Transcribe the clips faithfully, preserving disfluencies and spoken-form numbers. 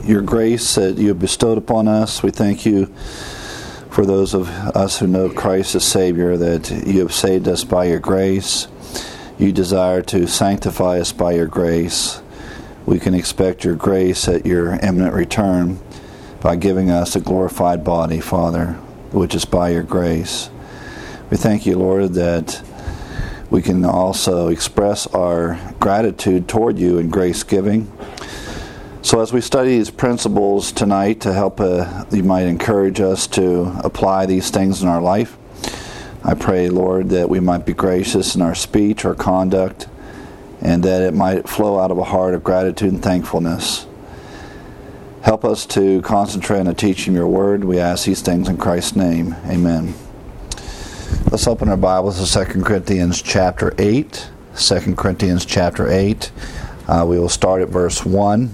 your grace that you have bestowed upon us. We thank you for those of us who know Christ as Savior, that you have saved us by your grace. You desire to sanctify us by your grace. We can expect your grace at your imminent return by giving us a glorified body, Father, which is by your grace. We thank you, Lord, that we can also express our gratitude toward you in grace giving. So as we study these principles tonight, to help uh, you might encourage us to apply these things in our life, I pray, Lord, that we might be gracious in our speech, our conduct, and that it might flow out of a heart of gratitude and thankfulness. Help us to concentrate on the teaching of your word. We ask these things in Christ's name. Amen. Let's open our Bibles to Second Corinthians chapter eight. Second Corinthians chapter eight. Uh, we will start at verse one.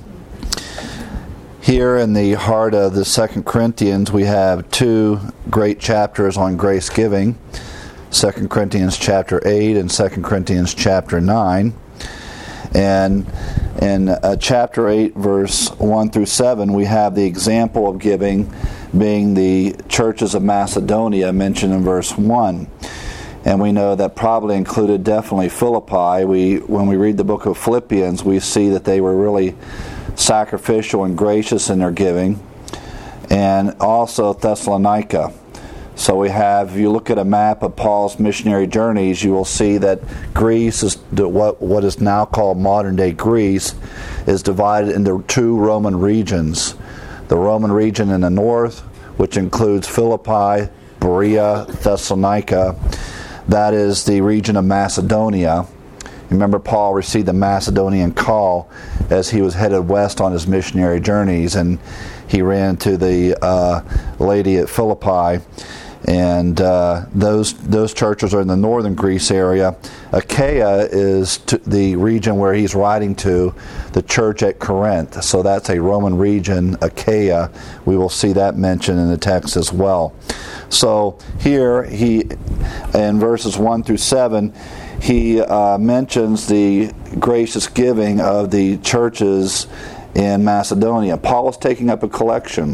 Here in the heart of the Second Corinthians, we have two great chapters on grace giving. Second Corinthians chapter eight and Second Corinthians chapter nine. And in uh, chapter eight, verse one through seven, we have the example of giving being the churches of Macedonia mentioned in verse one. And we know that probably included definitely Philippi. We, when we read the book of Philippians, we see that they were really sacrificial and gracious in their giving. And also Thessalonica. So we have, if you look at a map of Paul's missionary journeys, you will see that Greece, is what what is now called modern-day Greece, is divided into two Roman regions. The Roman region in the north, which includes Philippi, Berea, Thessalonica. That is the region of Macedonia. Remember, Paul received the Macedonian call as he was headed west on his missionary journeys, and he ran to the uh, lady at Philippi. And uh, those those churches are in the northern Greece area. Achaia is to the region where he's writing to, the church at Corinth. So that's a Roman region, Achaia. We will see that mentioned in the text as well. So here, he, in verses one through seven, he uh, mentions the gracious giving of the churches in Macedonia. Paul was taking up a collection.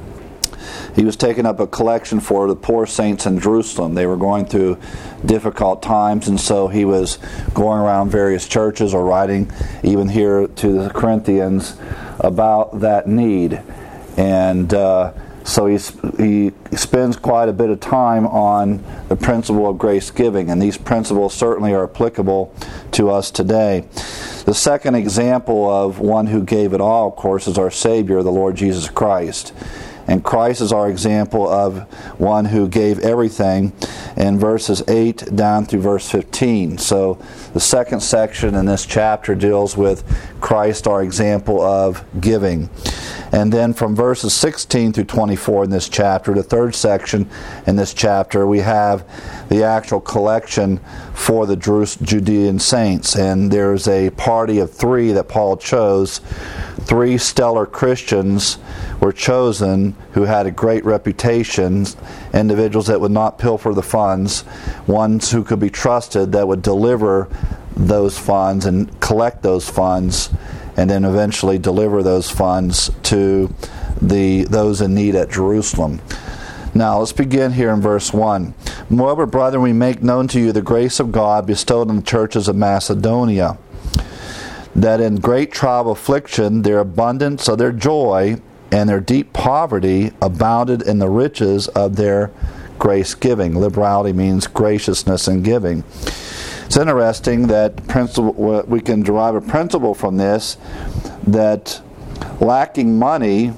He was taking up a collection for the poor saints in Jerusalem. They were going through difficult times, and so he was going around various churches or writing, even here to the Corinthians, about that need. And uh, so he, he spends quite a bit of time on the principle of grace giving, and these principles certainly are applicable to us today. The second example of one who gave it all, of course, is our Savior, the Lord Jesus Christ. And Christ is our example of one who gave everything in verses eight down through verse fifteen. So the second section in this chapter deals with Christ, our example of giving. And then from verses sixteen through twenty-four in this chapter, the third section in this chapter, we have the actual collection for the Judean saints. And there's a party of three that Paul chose. Three stellar Christians were chosen who had a great reputation, individuals that would not pilfer the funds, ones who could be trusted that would deliver those funds and collect those funds, and then eventually deliver those funds to the those in need at Jerusalem. Now, let's begin here in verse one. Moreover, brethren, we make known to you the grace of God bestowed on the churches of Macedonia, that in great trial of affliction their abundance of their joy and their deep poverty abounded in the riches of their grace giving. Liberality means graciousness in giving. It's interesting that principle, we can derive a principle from this, that lacking money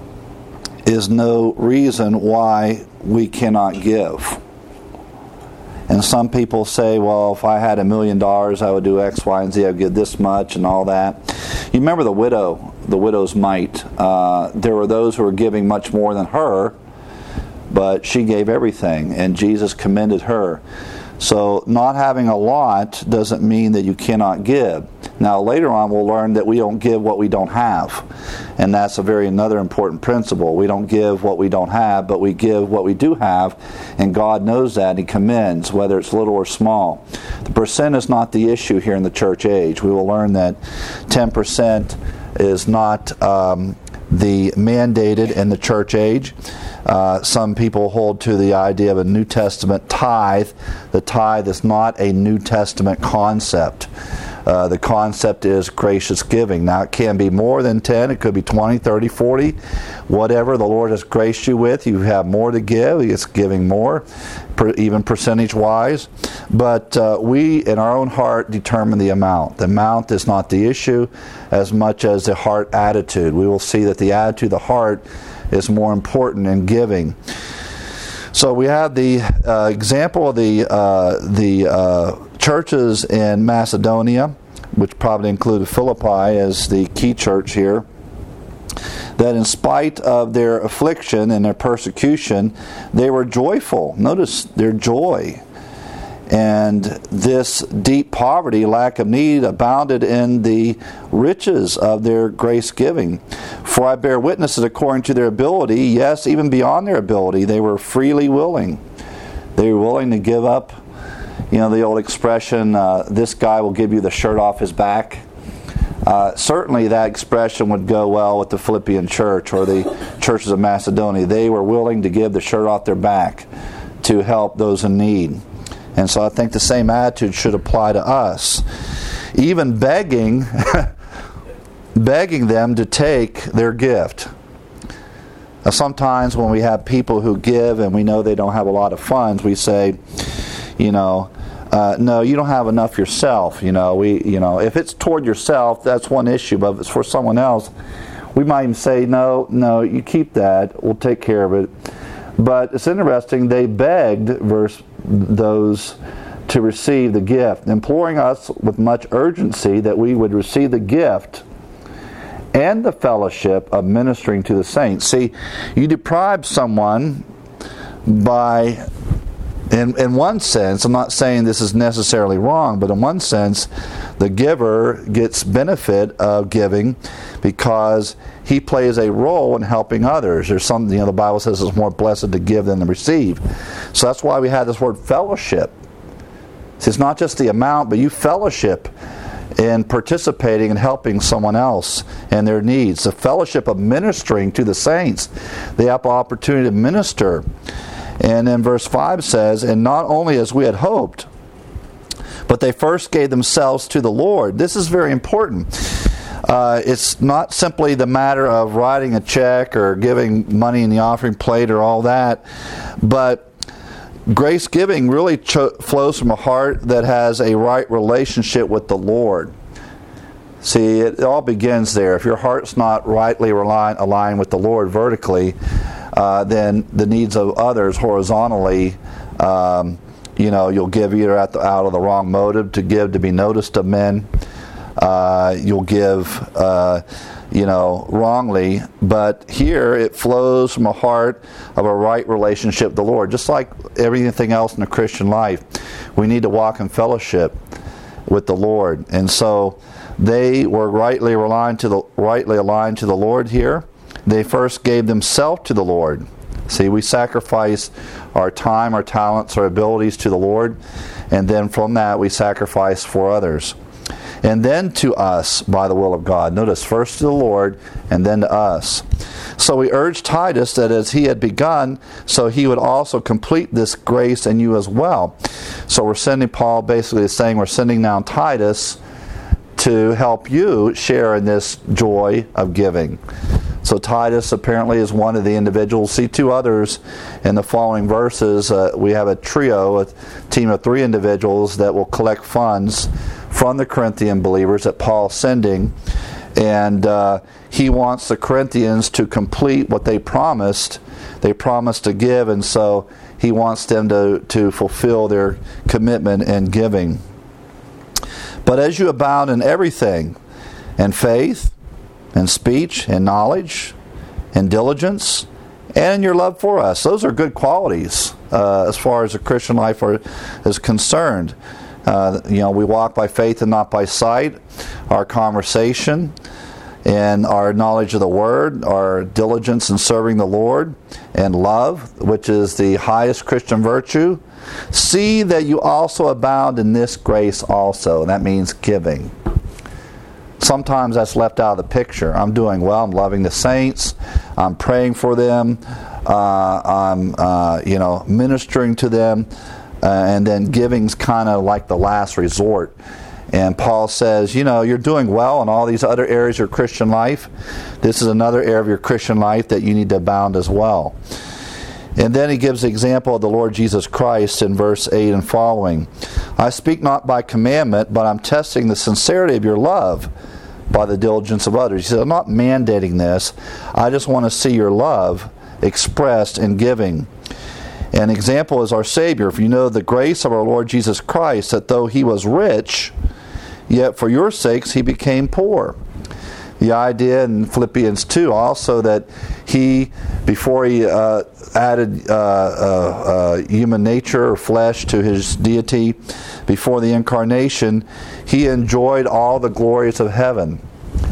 is no reason why we cannot give. And some people say, well, if I had a million dollars, I would do X, Y, and Z. I would give this much and all that. You remember the widow, the widow's mite. Uh, there were those who were giving much more than her, but she gave everything, and Jesus commended her. So not having a lot doesn't mean that you cannot give. Now later on we'll learn that we don't give what we don't have. And that's a very another important principle. We don't give what we don't have, but we give what we do have. And God knows that and He commends, whether it's little or small. The percent is not the issue here in the church age. We will learn that ten percent is not um, the mandated in the church age. Uh, some people hold to the idea of a New Testament tithe. The tithe is not a New Testament concept. Uh, the concept is gracious giving. Now, it can be more than ten. It could be twenty, thirty, forty. Whatever the Lord has graced you with, you have more to give. It's giving more, per, even percentage-wise. But uh, we, in our own heart, determine the amount. The amount is not the issue as much as the heart attitude. We will see that the attitude of the heart is more important in giving. So we have the uh, example of the uh, the uh, churches in Macedonia, which probably included Philippi as the key church here, that in spite of their affliction and their persecution, they were joyful. Notice their joy. And this deep poverty, lack of need, abounded in the riches of their grace giving. For I bear witness that according to their ability, yes, even beyond their ability, they were freely willing. They were willing to give up, you know, the old expression, uh, this guy will give you the shirt off his back. Uh, certainly that expression would go well with the Philippian church or the churches of Macedonia. They were willing to give the shirt off their back to help those in need. And so I think the same attitude should apply to us. Even begging, begging them to take their gift. Now, sometimes when we have people who give and we know they don't have a lot of funds, we say, you know, uh, no, you don't have enough yourself. You know, we, you know, if it's toward yourself, that's one issue. But if it's for someone else, we might even say, no, no, you keep that. We'll take care of it. But it's interesting, they begged verse those to receive the gift, imploring us with much urgency that we would receive the gift and the fellowship of ministering to the saints. See, you deprive someone by, in, in one sense, I'm not saying this is necessarily wrong, but in one sense, the giver gets benefit of giving because he plays a role in helping others. There's something, you know, the Bible says it's more blessed to give than to receive. So that's why we have this word fellowship. See, it's not just the amount, but you fellowship in participating and helping someone else and their needs. The fellowship of ministering to the saints. They have the opportunity to minister. And then verse five says, and not only as we had hoped, but they first gave themselves to the Lord. This is very important. Uh, it's not simply the matter of writing a check or giving money in the offering plate or all that, but grace giving really cho- flows from a heart that has a right relationship with the Lord. See, it, it all begins there. If your heart's not rightly reliant, aligned with the Lord vertically, uh, then the needs of others horizontally, um, you know, you'll give either at the, out of the wrong motive to give to be noticed of men. Uh, you'll give, uh, you know, wrongly. But here it flows from a heart of a right relationship with the Lord. Just like everything else in the Christian life, we need to walk in fellowship with the Lord. And so they were rightly aligned to the rightly aligned to the Lord here. They first gave themselves to the Lord. See, we sacrifice our time, our talents, our abilities to the Lord, and then from that we sacrifice for others. And then to us by the will of God. Notice, first to the Lord and then to us. So we urge Titus that as he had begun, so he would also complete this grace in you as well. So we're sending, Paul basically is saying we're sending now Titus to help you share in this joy of giving. So Titus apparently is one of the individuals. See two others in the following verses. Uh, we have a trio, a team of three individuals that will collect funds from the Corinthian believers that Paul's sending. And uh, he wants the Corinthians to complete what they promised. They promised to give, and so he wants them to, to fulfill their commitment in giving. But as you abound in everything, in faith, and speech, and knowledge, and diligence, and in your love for us. Those are good qualities uh, as far as the Christian life are, is concerned. Uh, you know, we walk by faith and not by sight. Our conversation and our knowledge of the Word, our diligence in serving the Lord, and love, which is the highest Christian virtue. See that you also abound in this grace also. And that means giving. sometimes that's left out of the picture. I'm doing well. I'm loving the saints. I'm praying for them. Uh, I'm, uh, you know, ministering to them. Uh, and then giving's kind of like the last resort. And Paul says, you know, you're doing well in all these other areas of your Christian life. This is another area of your Christian life that you need to abound as well. And then he gives the example of the Lord Jesus Christ in verse eight and following. I speak not by commandment, but I'm testing the sincerity of your love by the diligence of others. He said, I'm not mandating this. I just want to see your love expressed in giving. An example is our Savior. If you know the grace of our Lord Jesus Christ, that though he was rich, yet for your sakes he became poor. The idea in Philippians two also that he, before he uh, added uh, uh, uh, human nature or flesh to his deity, before the incarnation, he enjoyed all the glories of heaven.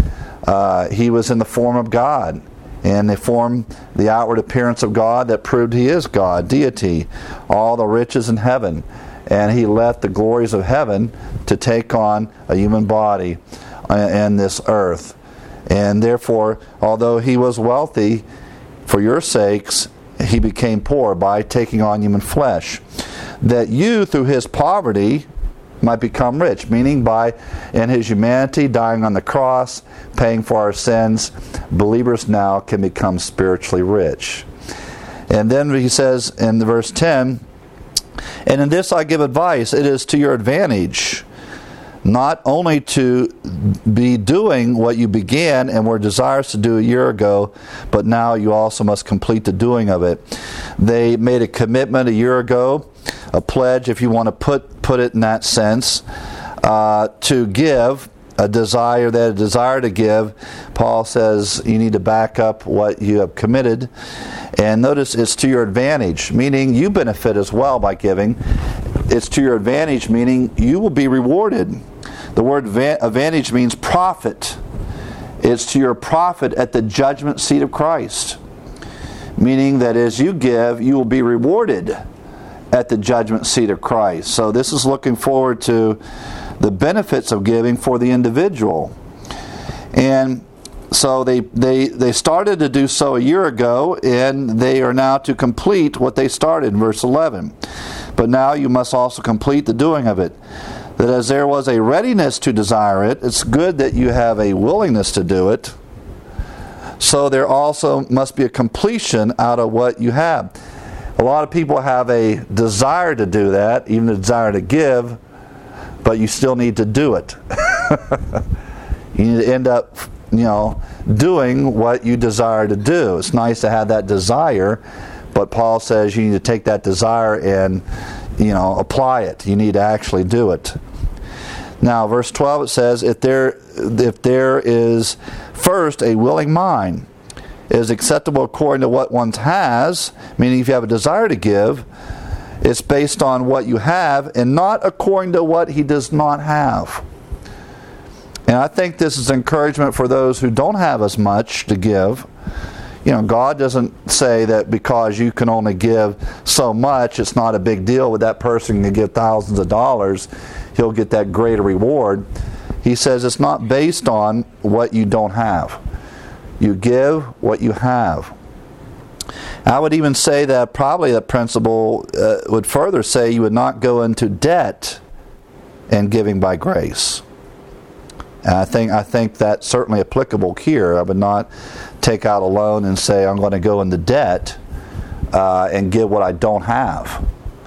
Uh, he was in the form of God, and the form, the outward appearance of God that proved he is God, deity, all the riches in heaven. And he left the glories of heaven to take on a human body and this earth. And therefore, although he was wealthy, for your sakes, he became poor by taking on human flesh, that you, through his poverty, might become rich, meaning by, in his humanity, dying on the cross, paying for our sins, believers now can become spiritually rich. And then he says in verse ten, and in this I give advice, it is to your advantage, not only to be doing what you began and were desirous to do a year ago, but now you also must complete the doing of it. They made a commitment a year ago, a pledge, if you want to put put it in that sense, uh, to give, a desire, that a desire to give. Paul says you need to back up what you have committed. And notice it's to your advantage, meaning you benefit as well by giving. It's to your advantage, meaning you will be rewarded. The word advantage means profit. It's to your profit at the judgment seat of Christ. Meaning that as you give, you will be rewarded at the judgment seat of Christ. So this is looking forward to the benefits of giving for the individual. And so they, they, they started to do so a year ago, and they are now to complete what they started in verse eleven. But now you must also complete the doing of it. That as there was a readiness to desire it, it's good that you have a willingness to do it. So there also must be a completion out of what you have. A lot of people have a desire to do that, even a desire to give, but you still need to do it. You need to end up, you know, doing what you desire to do. It's nice to have that desire, but Paul says you need to take that desire and, you know, apply it. You need to actually do it. Now, verse twelve, it says, if there, if there is first a willing mind, it is acceptable according to what one has, meaning if you have a desire to give, it's based on what you have and not according to what he does not have. And I think this is encouragement for those who don't have as much to give. You know, God doesn't say that because you can only give so much, it's not a big deal. With that person can give thousands of dollars, he'll get that greater reward. He says it's not based on what you don't have. You give what you have. I would even say that probably that principle uh, would further say you would not go into debt and giving by grace. And I think I think that's certainly applicable here. I would not take out a loan and say I'm going to go into debt uh, and give what I don't have.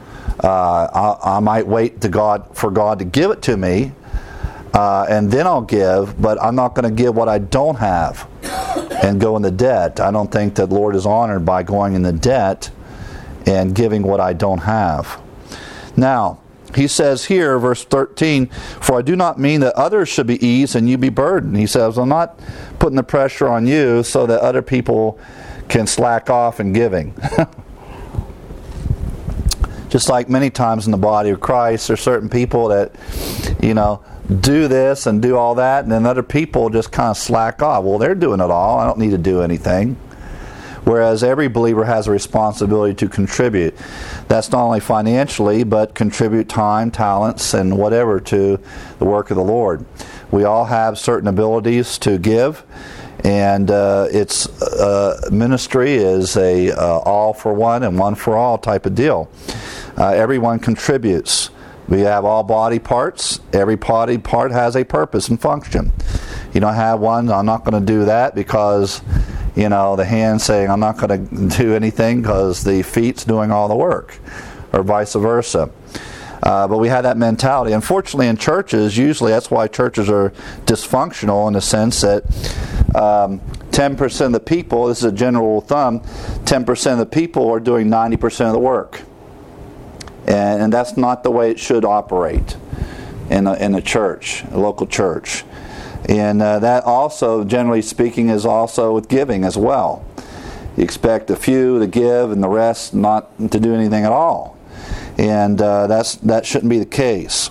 Uh, I, I might wait to God for God to give it to me, uh, and then I'll give. But I'm not going to give what I don't have and go into debt. I don't think that the Lord is honored by going into debt and giving what I don't have. Now, he says here, verse thirteen, for I do not mean that others should be eased and you be burdened. He says, I'm not putting the pressure on you so that other people can slack off in giving. Just like many times in the body of Christ, there's certain people that, you know, do this and do all that, and then other people just kind of slack off. Well, they're doing it all. I don't need to do anything. Whereas every believer has a responsibility to contribute. That's not only financially, but contribute time, talents, and whatever to the work of the Lord. We all have certain abilities to give, and uh, its uh, ministry is a uh, all for one and one for all type of deal. Uh, everyone contributes. We have all body parts. Every body part has a purpose and function. You don't have one, I'm not going to do that because, you know, the hand saying I'm not going to do anything because the feet's doing all the work, or vice versa. Uh, but we have that mentality. Unfortunately, in churches, usually that's why churches are dysfunctional, in the sense that um, ten percent of the people, this is a general rule of thumb, ten percent of the people are doing ninety percent of the work. And, and that's not the way it should operate in a, in a church, a local church. And uh, that also, generally speaking, is also with giving as well. You expect a few to give and the rest not to do anything at all. And uh, that's that shouldn't be the case.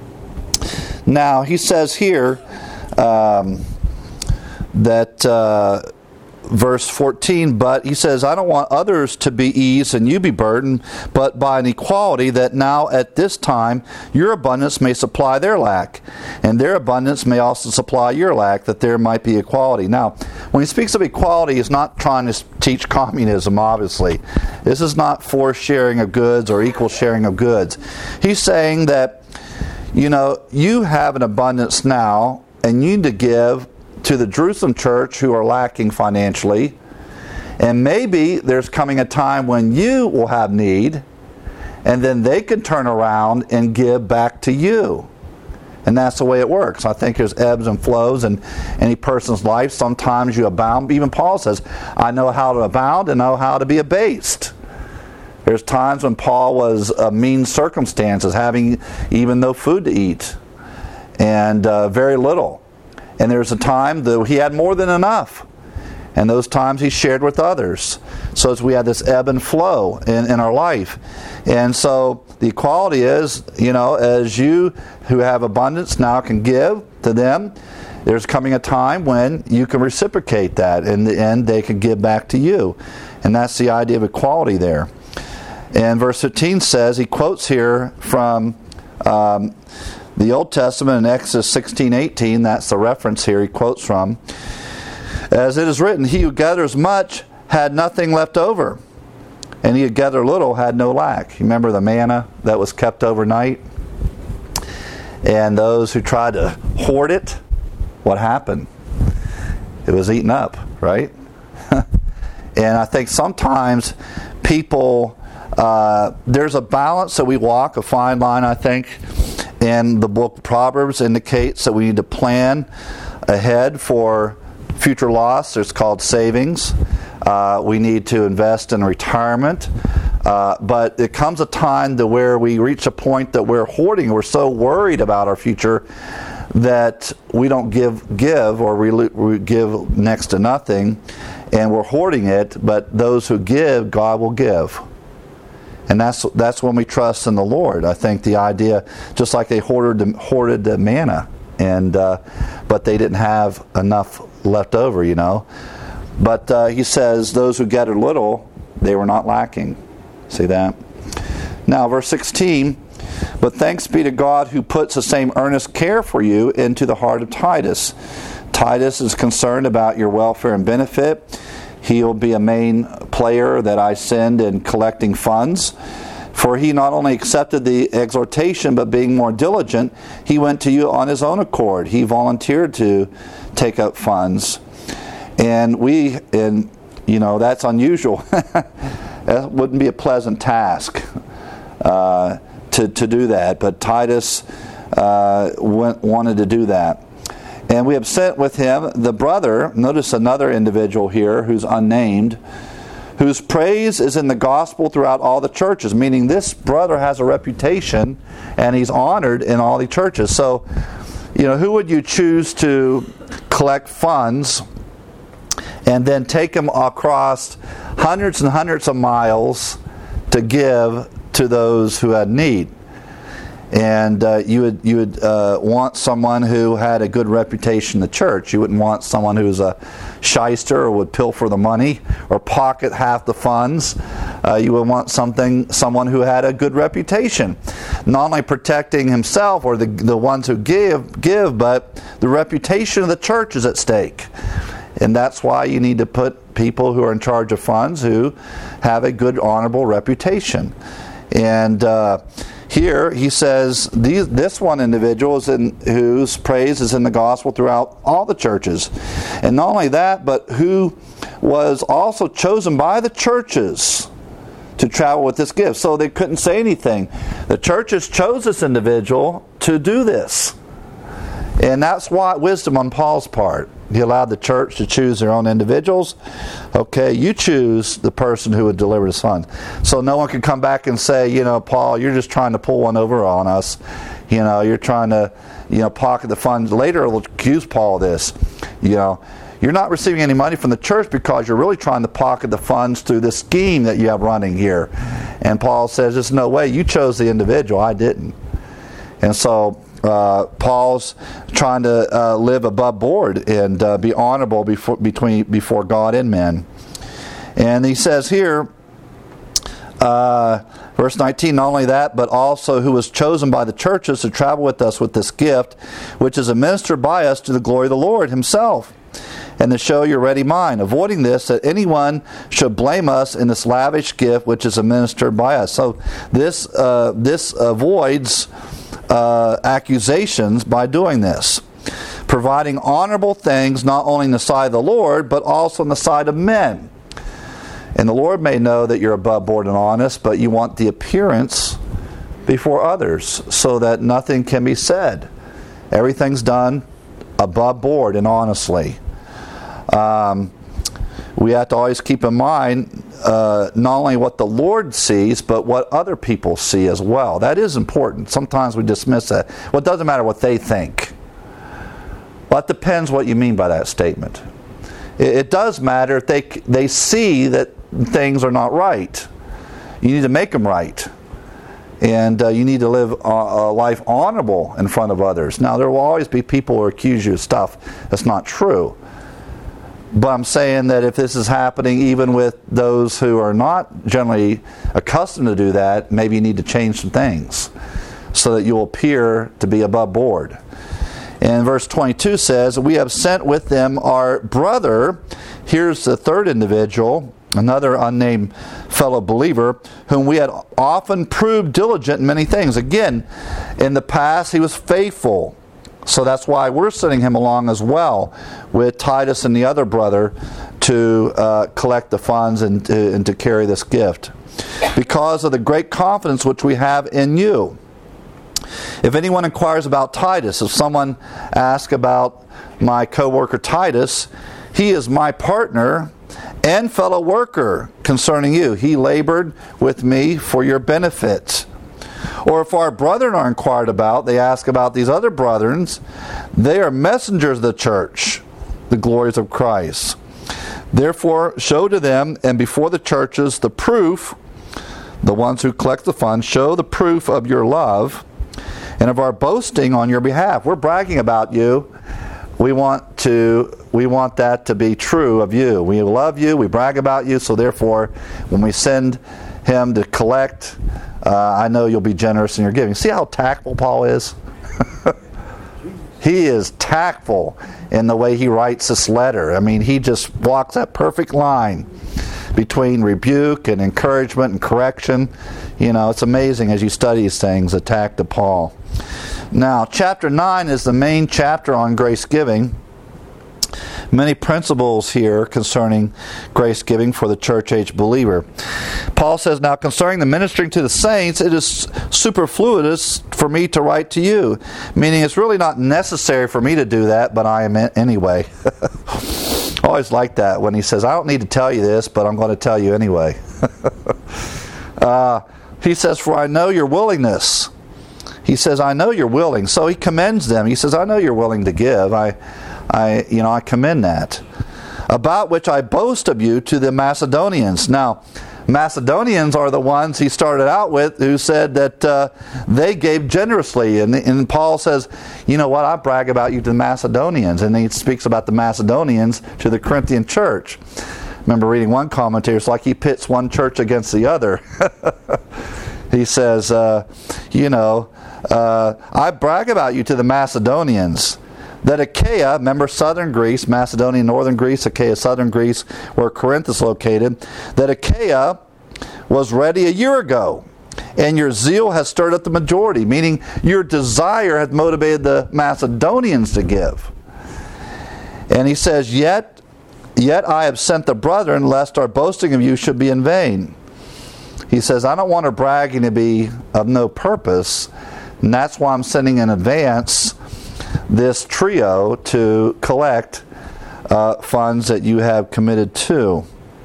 Now, he says here um, that... Uh, Verse fourteen, but he says, I don't want others to be eased and you be burdened, but by an equality that now at this time your abundance may supply their lack, and their abundance may also supply your lack, that there might be equality. Now, when he speaks of equality, he's not trying to teach communism, obviously. This is not forced sharing of goods or equal sharing of goods. He's saying that, you know, you have an abundance now, and you need to give to the Jerusalem church who are lacking financially, and maybe there's coming a time when you will have need, and then they can turn around and give back to you. And that's the way it works. I think there's ebbs and flows in any person's life. Sometimes you abound. Even Paul says, I know how to abound and know how to be abased. There's times when Paul was uh, mean circumstances, having even no food to eat, and uh, very little. And there's a time that he had more than enough. And those times he shared with others. So as we have this ebb and flow in, in our life. And so the equality is, you know, as you who have abundance now can give to them, there's coming a time when you can reciprocate that. In the end, they can give back to you. And that's the idea of equality there. And verse fifteen says, he quotes here from... Um, the Old Testament in Exodus sixteen eighteen, that's the reference here he quotes from. As it is written, he who gathers much had nothing left over, and he who gathered little had no lack. You remember the manna that was kept overnight? And those who tried to hoard it, what happened? It was eaten up, right? And I think sometimes people, uh, there's a balance that we walk, a fine line, I think. And the book of Proverbs indicates that we need to plan ahead for future loss. It's called savings. Uh, we need to invest in retirement. Uh, but it comes a time to where we reach a point that we're hoarding. We're so worried about our future that we don't give, give or we, we give next to nothing. And we're hoarding it. But those who give, God will give. And that's that's when we trust in the Lord. I think the idea, just like they hoarded the, hoarded the manna, and uh, but they didn't have enough left over, you know. But uh, he says, those who gathered little, they were not lacking. See that? Now, verse sixteen, but thanks be to God who puts the same earnest care for you into the heart of Titus. Titus is concerned about your welfare and benefit. He'll be a main player that I send in collecting funds. For he not only accepted the exhortation, but being more diligent, he went to you on his own accord. He volunteered to take up funds. And we, and you know, that's unusual. That wouldn't be a pleasant task uh, to, to do that. But Titus uh, went, wanted to do that. And we have sent with him the brother, notice another individual here who's unnamed, whose praise is in the gospel throughout all the churches, meaning this brother has a reputation and he's honored in all the churches. So, you know, who would you choose to collect funds and then take them across hundreds and hundreds of miles to give to those who had need? And uh, you would you would uh, want someone who had a good reputation in the church. You wouldn't want someone who was a shyster or would pilfer the money or pocket half the funds. Uh, you would want something someone who had a good reputation. not only protecting himself or the, the ones who give, give, but the reputation of the church is at stake. And that's why you need to put people who are in charge of funds who have a good, honorable reputation. And uh, here he says these, this one individual is in, whose praise is in the gospel throughout all the churches. And not only that, but who was also chosen by the churches to travel with this gift. So they couldn't say anything. The churches chose this individual to do this. And that's why wisdom on Paul's part. He allowed the church to choose their own individuals. Okay, you choose the person who would deliver the funds. So no one can come back and say, you know, Paul, you're just trying to pull one over on us. You know, you're trying to, you know, pocket the funds. Later it'll accuse Paul of this. You know, you're not receiving any money from the church because you're really trying to pocket the funds through this scheme that you have running here. And Paul says, there's no way. You chose the individual. I didn't. And so Uh, Paul's trying to uh, live above board and uh, be honorable before between before God and men. And he says here, uh, verse nineteen, not only that, but also who was chosen by the churches to travel with us with this gift, which is administered by us to the glory of the Lord himself, and to show your ready mind, avoiding this, that anyone should blame us in this lavish gift which is administered by us. So this uh, this avoids Uh, accusations by doing this, providing honorable things not only in the sight of the Lord but also in the sight of men. And the Lord may know that you're above board and honest, but you want the appearance before others so that nothing can be said. Everything's done above board and honestly. Um, we have to always keep in mind Uh, not only what the Lord sees, but what other people see as well. That is important. Sometimes we dismiss that. Well, it doesn't matter what they think. Well, it depends what you mean by that statement. It, it does matter if they they see that things are not right. You need to make them right. And uh, you need to live a, a life honorable in front of others. Now, there will always be people who accuse you of stuff that's not true. But I'm saying that if this is happening even with those who are not generally accustomed to do that, maybe you need to change some things so that you'll appear to be above board. And verse twenty-two says, we have sent with them our brother. Here's the third individual, another unnamed fellow believer, whom we had often proved diligent in many things. Again, in the past he was faithful. So that's why we're sending him along as well with Titus and the other brother to uh, collect the funds and to, and to carry this gift. Because of the great confidence which we have in you. If anyone inquires about Titus, if someone asks about my co-worker Titus, he is my partner and fellow worker concerning you. He labored with me for your benefit. Or if our brethren are inquired about, they ask about these other brethren, they are messengers of the church, the glories of Christ. Therefore, show to them and before the churches the proof, the ones who collect the funds, show the proof of your love and of our boasting on your behalf. We're bragging about you. We want to, we want that to be true of you. We love you, we brag about you, so therefore, when we send him to collect, Uh, I know you'll be generous in your giving. See how tactful Paul is? He is tactful in the way he writes this letter. I mean, he just walks that perfect line between rebuke and encouragement and correction. You know, it's amazing as you study these things, the tact of Paul. Now, chapter nine is the main chapter on grace giving. Many principles here concerning grace giving for the church age believer. Paul says, now concerning the ministering to the saints, it is superfluous for me to write to you. Meaning it's really not necessary for me to do that, but I am anyway. I always like that when he says, I don't need to tell you this, but I'm going to tell you anyway. uh, he says, for I know your willingness. He says, I know you're willing. So he commends them. He says, I know you're willing to give. I I, you know, I commend that. About which I boast of you to the Macedonians. Now, Macedonians are the ones he started out with who said that uh, they gave generously. And, and Paul says, you know what, I brag about you to the Macedonians. And he speaks about the Macedonians to the Corinthian church. I remember reading one commentator, it's like he pits one church against the other. he says, uh, you know, uh, I brag about you to the Macedonians, that Achaia, remember southern Greece, Macedonia, northern Greece, Achaia, southern Greece, where Corinth is located, that Achaia was ready a year ago, and your zeal has stirred up the majority, meaning your desire has motivated the Macedonians to give. And he says, yet, yet I have sent the brethren, lest our boasting of you should be in vain. He says, I don't want our bragging to be of no purpose, and that's why I'm sending in advance this trio to collect uh, funds that you have committed to.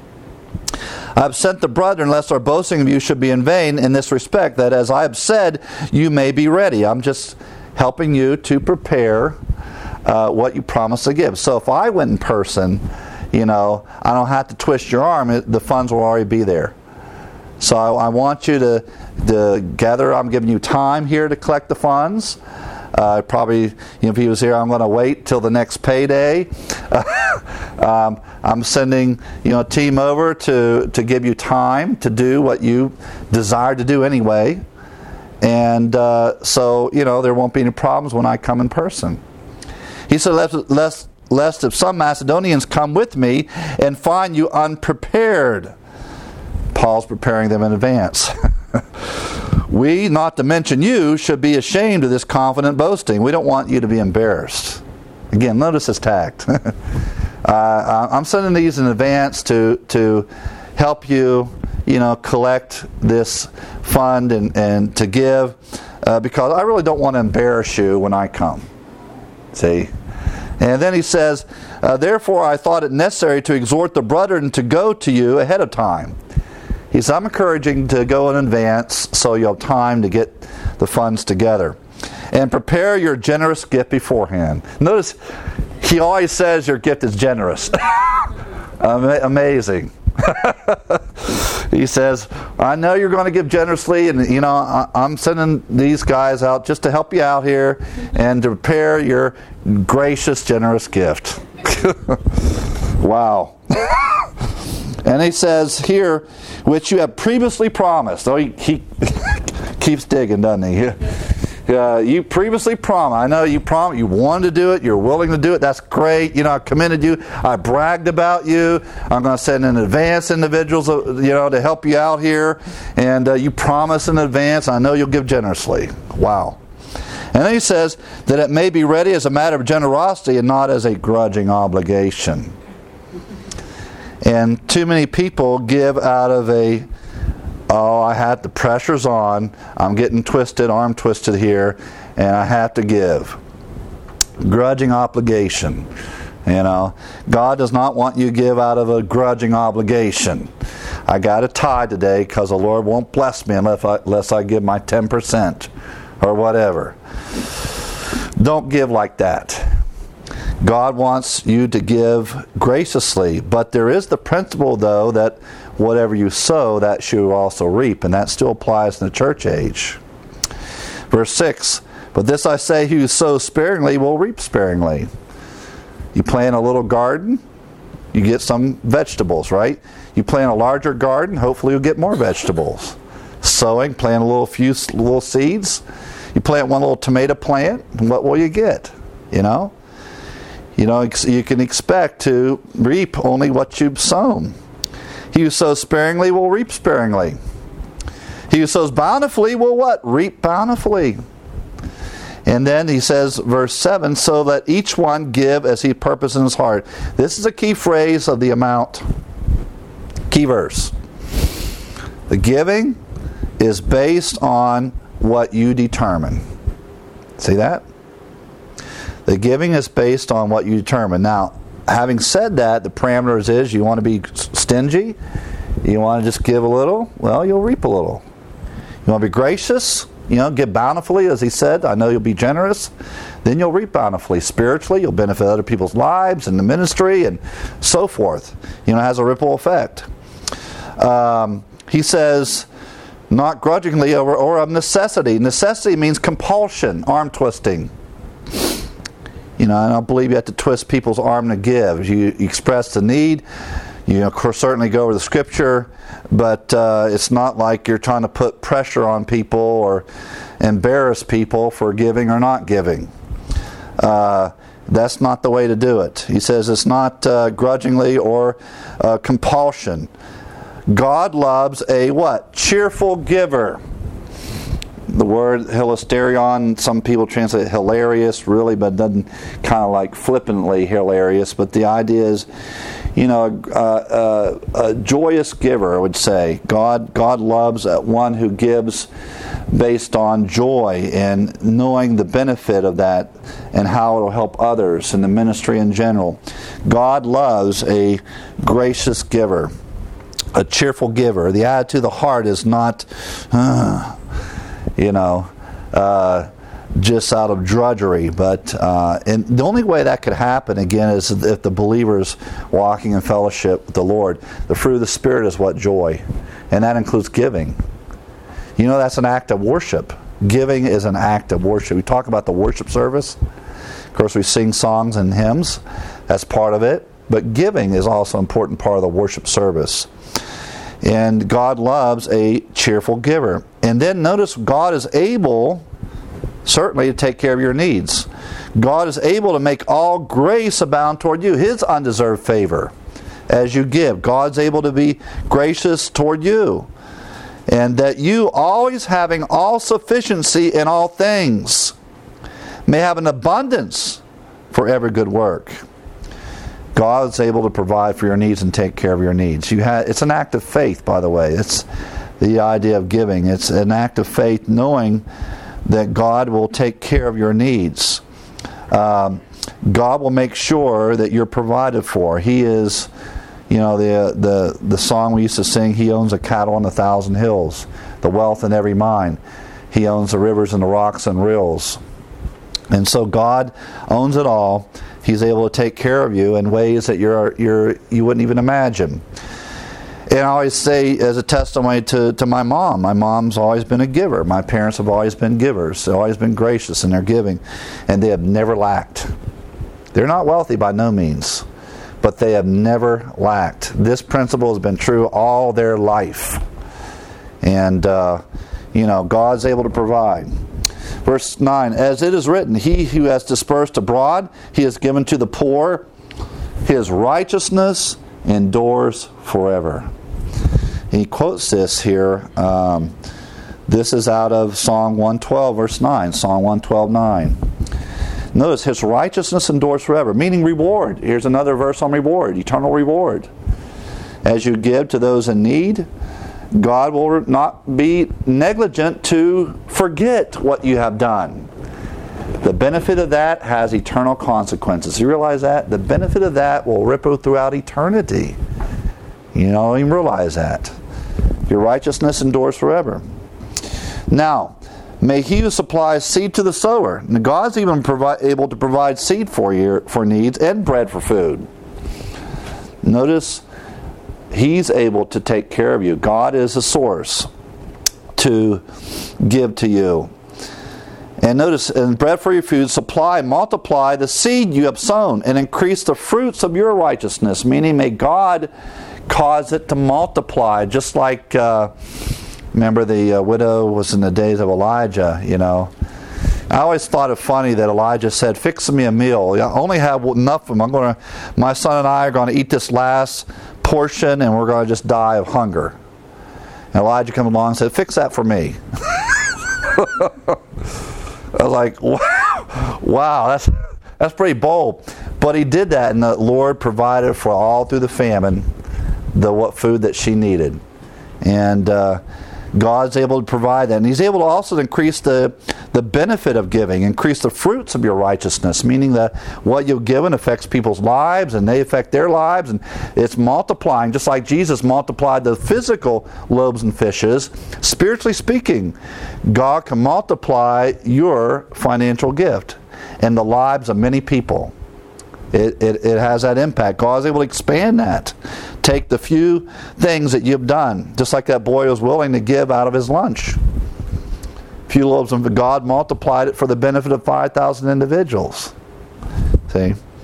I've sent the brethren, lest our boasting of you should be in vain, in this respect, that as I have said, you may be ready. I'm just helping you to prepare uh, what you promised to give. So if I went in person, you know, I don't have to twist your arm. It, the funds will already be there. So I, I want you to, to gather. I'm giving you time here to collect the funds. Uh, probably, you know, if he was here, I'm going to wait till the next payday. um, I'm sending, you know, a team over to, to give you time to do what you desire to do anyway. And uh, so, you know, there won't be any problems when I come in person. He said, lest, lest, lest if some Macedonians come with me and find you unprepared. Paul's preparing them in advance. We, not to mention you, should be ashamed of this confident boasting. We don't want you to be embarrassed. Again, notice his tact. uh, I'm sending these in advance to to help you, you know, collect this fund and, and to give, uh, because I really don't want to embarrass you when I come. See? And then he says, uh, therefore I thought it necessary to exhort the brethren to go to you ahead of time. He says, I'm encouraging to go in advance so you'll have time to get the funds together. And prepare your generous gift beforehand. Notice, he always says your gift is generous. Amazing. He says, I know you're going to give generously, and you know, I, I'm sending these guys out just to help you out here and to prepare your gracious, generous gift. Wow. And he says here, which you have previously promised. Oh, he, he keeps digging, doesn't he? Uh, you previously promised. I know you promised. You wanted to do it. You're willing to do it. That's great. You know, I commended you. I bragged about you. I'm going to send in advance individuals, you know, to help you out here. And uh, you promised in advance. I know you'll give generously. Wow. And then he says that it may be ready as a matter of generosity and not as a grudging obligation. And too many people give out of a, oh, I had the pressure's on, I'm getting twisted, arm twisted here, and I have to give. Grudging obligation. You know, God does not want you to give out of a grudging obligation. I got a tithe today because the Lord won't bless me unless I, unless I give my ten percent or whatever. Don't give like that. God wants you to give graciously, but there is the principle, though, that whatever you sow, that you also reap, and that still applies in the church age. Verse six, but this I say, he who sows sparingly will reap sparingly. You plant a little garden, you get some vegetables, right? You plant a larger garden, hopefully you'll get more vegetables. Sowing, plant a little few little seeds. You plant one little tomato plant, and what will you get? You know? You know, you can expect to reap only what you've sown. He who sows sparingly will reap sparingly. He who sows bountifully will what? Reap bountifully. And then he says, verse seven, so that each one give as he purposes in his heart. This is a key phrase of the amount. Key verse. The giving is based on what you determine. See that? The giving is based on what you determine. Now, having said that, the parameters is you want to be stingy, you want to just give a little, well, you'll reap a little. You want to be gracious, you know, give bountifully, as he said, I know you'll be generous, then you'll reap bountifully. Spiritually, you'll benefit other people's lives and the ministry and so forth. You know, it has a ripple effect. Um, he says, not grudgingly or, or of necessity. Necessity means compulsion, arm twisting. You know, I don't believe you have to twist people's arm to give. You express the need, You of course certainly go over the Scripture, but uh, it's not like you're trying to put pressure on people or embarrass people for giving or not giving. Uh, that's not the way to do it. He says it's not uh, grudgingly or uh, compulsion. God loves a what? Cheerful giver. The word hilasterion, some people translate hilarious, really, but it doesn't kind of like flippantly hilarious. But the idea is, you know, a, a, a joyous giver, I would say. God, God loves one who gives based on joy and knowing the benefit of that and how it will help others in the ministry in general. God loves a gracious giver, a cheerful giver. The attitude of the heart is not, uh, you know, uh, just out of drudgery, but uh, and the only way that could happen again is if the believer's walking in fellowship with the Lord. The fruit of the Spirit is what? Joy, and that includes giving. You know, that's an act of worship. Giving is an act of worship. We talk about the worship service. Of course, we sing songs and hymns. That's part of it. But giving is also an important part of the worship service. And God loves a cheerful giver. And then notice God is able, certainly, to take care of your needs. God is able to make all grace abound toward you, His undeserved favor as you give. God's able to be gracious toward you. And that you, always having all sufficiency in all things, may have an abundance for every good work. God is able to provide for your needs and take care of your needs. You have, it's an act of faith, by the way. It's the idea of giving. It's an act of faith knowing that God will take care of your needs. Um, God will make sure that you're provided for. He is, you know, the, the, the song we used to sing, He owns the cattle on a thousand hills, the wealth in every mine. He owns the rivers and the rocks and rills. And so God owns it all. He's able to take care of you in ways that you're you're you wouldn't even imagine. And I always say as a testimony to, to my mom, my mom's always been a giver. My parents have always been givers. They've always been gracious in their giving. And they have never lacked. They're not wealthy by no means, but they have never lacked. This principle has been true all their life. And, uh, you know, God's able to provide. Verse nine, as it is written, He who has dispersed abroad, He has given to the poor. His righteousness endures forever. He quotes this here. Um, this is out of Psalm one twelve, verse nine. Psalm one twelve, nine. Notice, His righteousness endures forever, meaning reward. Here's another verse on reward, eternal reward. As you give to those in need, God will not be negligent to forget what you have done. The benefit of that has eternal consequences. You realize that? The benefit of that will ripple throughout eternity. You don't even realize that. Your righteousness endures forever. Now, may He who supplies seed to the sower. Now, God's even provi- able to provide seed for you for needs and bread for food. Notice, He's able to take care of you. God is the source to give to you. And notice, and bread for your food, supply, multiply the seed you have sown, and increase the fruits of your righteousness. Meaning, may God cause it to multiply. Just like, uh, remember the uh, widow was in the days of Elijah, you know. I always thought it funny that Elijah said, fix me a meal. I only have enough of them. I'm going to, my son and I are going to eat this last portion and we're going to just die of hunger. And Elijah comes along and said, fix that for me. I was like, wow, wow, that's that's pretty bold. But he did that, and the Lord provided for all through the famine the what food that she needed. And uh, God's able to provide that. And He's able to also increase the, the benefit of giving, increase the fruits of your righteousness, meaning that what you've given affects people's lives, and they affect their lives, and it's multiplying, just like Jesus multiplied the physical loaves and fishes. Spiritually speaking, God can multiply your financial gift and the lives of many people. It, it, it has that impact. God's able to expand that. Take the few things that you've done, just like that boy was willing to give out of his lunch. Few loaves of God multiplied it for the benefit of five thousand individuals. See?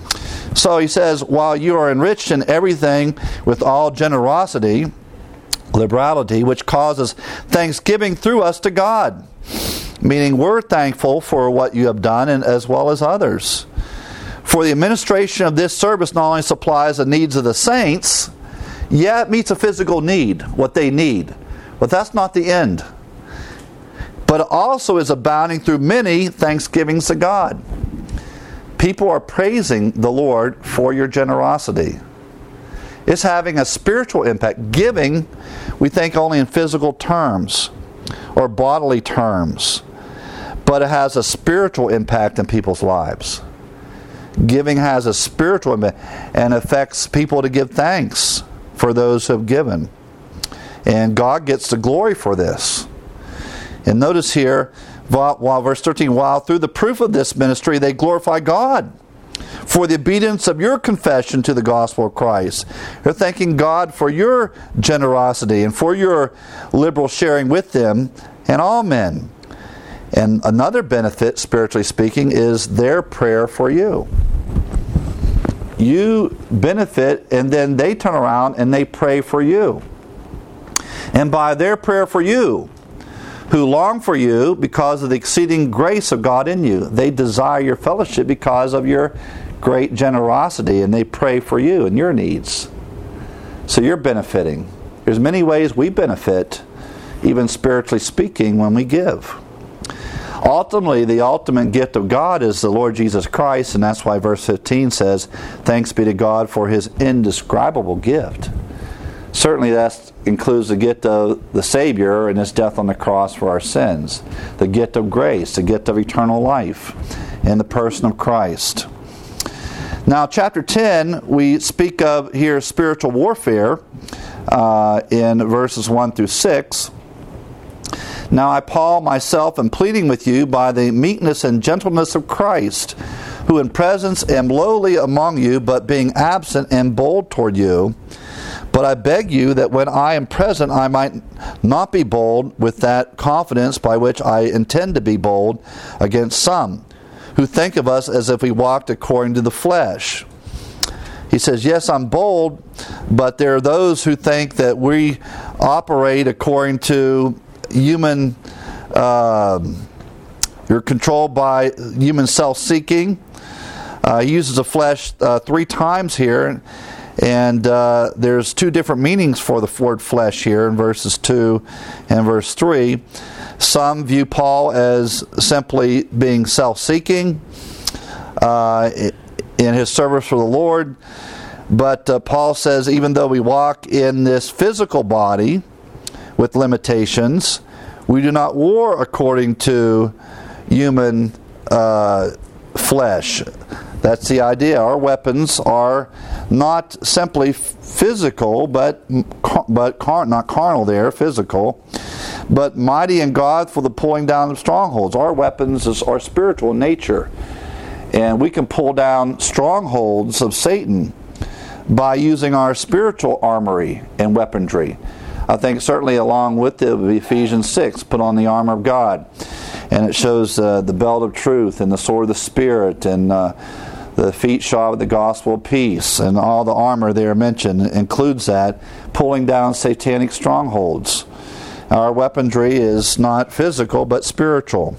So he says, while you are enriched in everything with all generosity, liberality, which causes thanksgiving through us to God. Meaning we're thankful for what you have done, and as well as others. For the administration of this service not only supplies the needs of the saints, yeah, it meets a physical need, what they need. But that's not the end. But it also is abounding through many thanksgivings to God. People are praising the Lord for your generosity. It's having a spiritual impact. Giving, we think only in physical terms or bodily terms. But it has a spiritual impact in people's lives. Giving has a spiritual impact and affects people to give thanks for those who have given. And God gets the glory for this. And notice here, while verse thirteen, while through the proof of this ministry they glorify God for the obedience of your confession to the gospel of Christ. They're thanking God for your generosity and for your liberal sharing with them and all men. And another benefit, spiritually speaking, is their prayer for you. You benefit, and then they turn around and they pray for you. And by their prayer for you, who long for you because of the exceeding grace of God in you. They desire your fellowship because of your great generosity, and they pray for you and your needs. So you're benefiting. There's many ways we benefit, even spiritually speaking, when we give. Ultimately, the ultimate gift of God is the Lord Jesus Christ, and that's why verse fifteen says, "Thanks be to God for His indescribable gift." Certainly that includes the gift of the Savior and His death on the cross for our sins. The gift of grace, the gift of eternal life in the person of Christ. Now, chapter ten, we speak of here spiritual warfare uh, in verses one through six. Now I, Paul, myself, am pleading with you by the meekness and gentleness of Christ, who in presence am lowly among you, but being absent am bold toward you. But I beg you that when I am present I might not be bold with that confidence by which I intend to be bold against some, who think of us as if we walked according to the flesh. He says, yes, I'm bold, but there are those who think that we operate according to human, uh, you're controlled by human self-seeking. Uh, he uses the flesh uh, three times here, and uh, there's two different meanings for the word flesh here in verses two and verse three. Some view Paul as simply being self-seeking uh, in his service for the Lord, but uh, Paul says even though we walk in this physical body with limitations, we do not war according to human uh, flesh. That's the idea. Our weapons are not simply physical, but but car, not carnal there, physical, but mighty in God for the pulling down of strongholds. Our weapons is, are spiritual in nature, and we can pull down strongholds of Satan by using our spiritual armory and weaponry. I think certainly along with it would be Ephesians six, put on the armor of God. And it shows uh, the belt of truth and the sword of the Spirit and uh, the feet shod with the gospel of peace, and all the armor there mentioned includes that, pulling down satanic strongholds. Our weaponry is not physical but spiritual.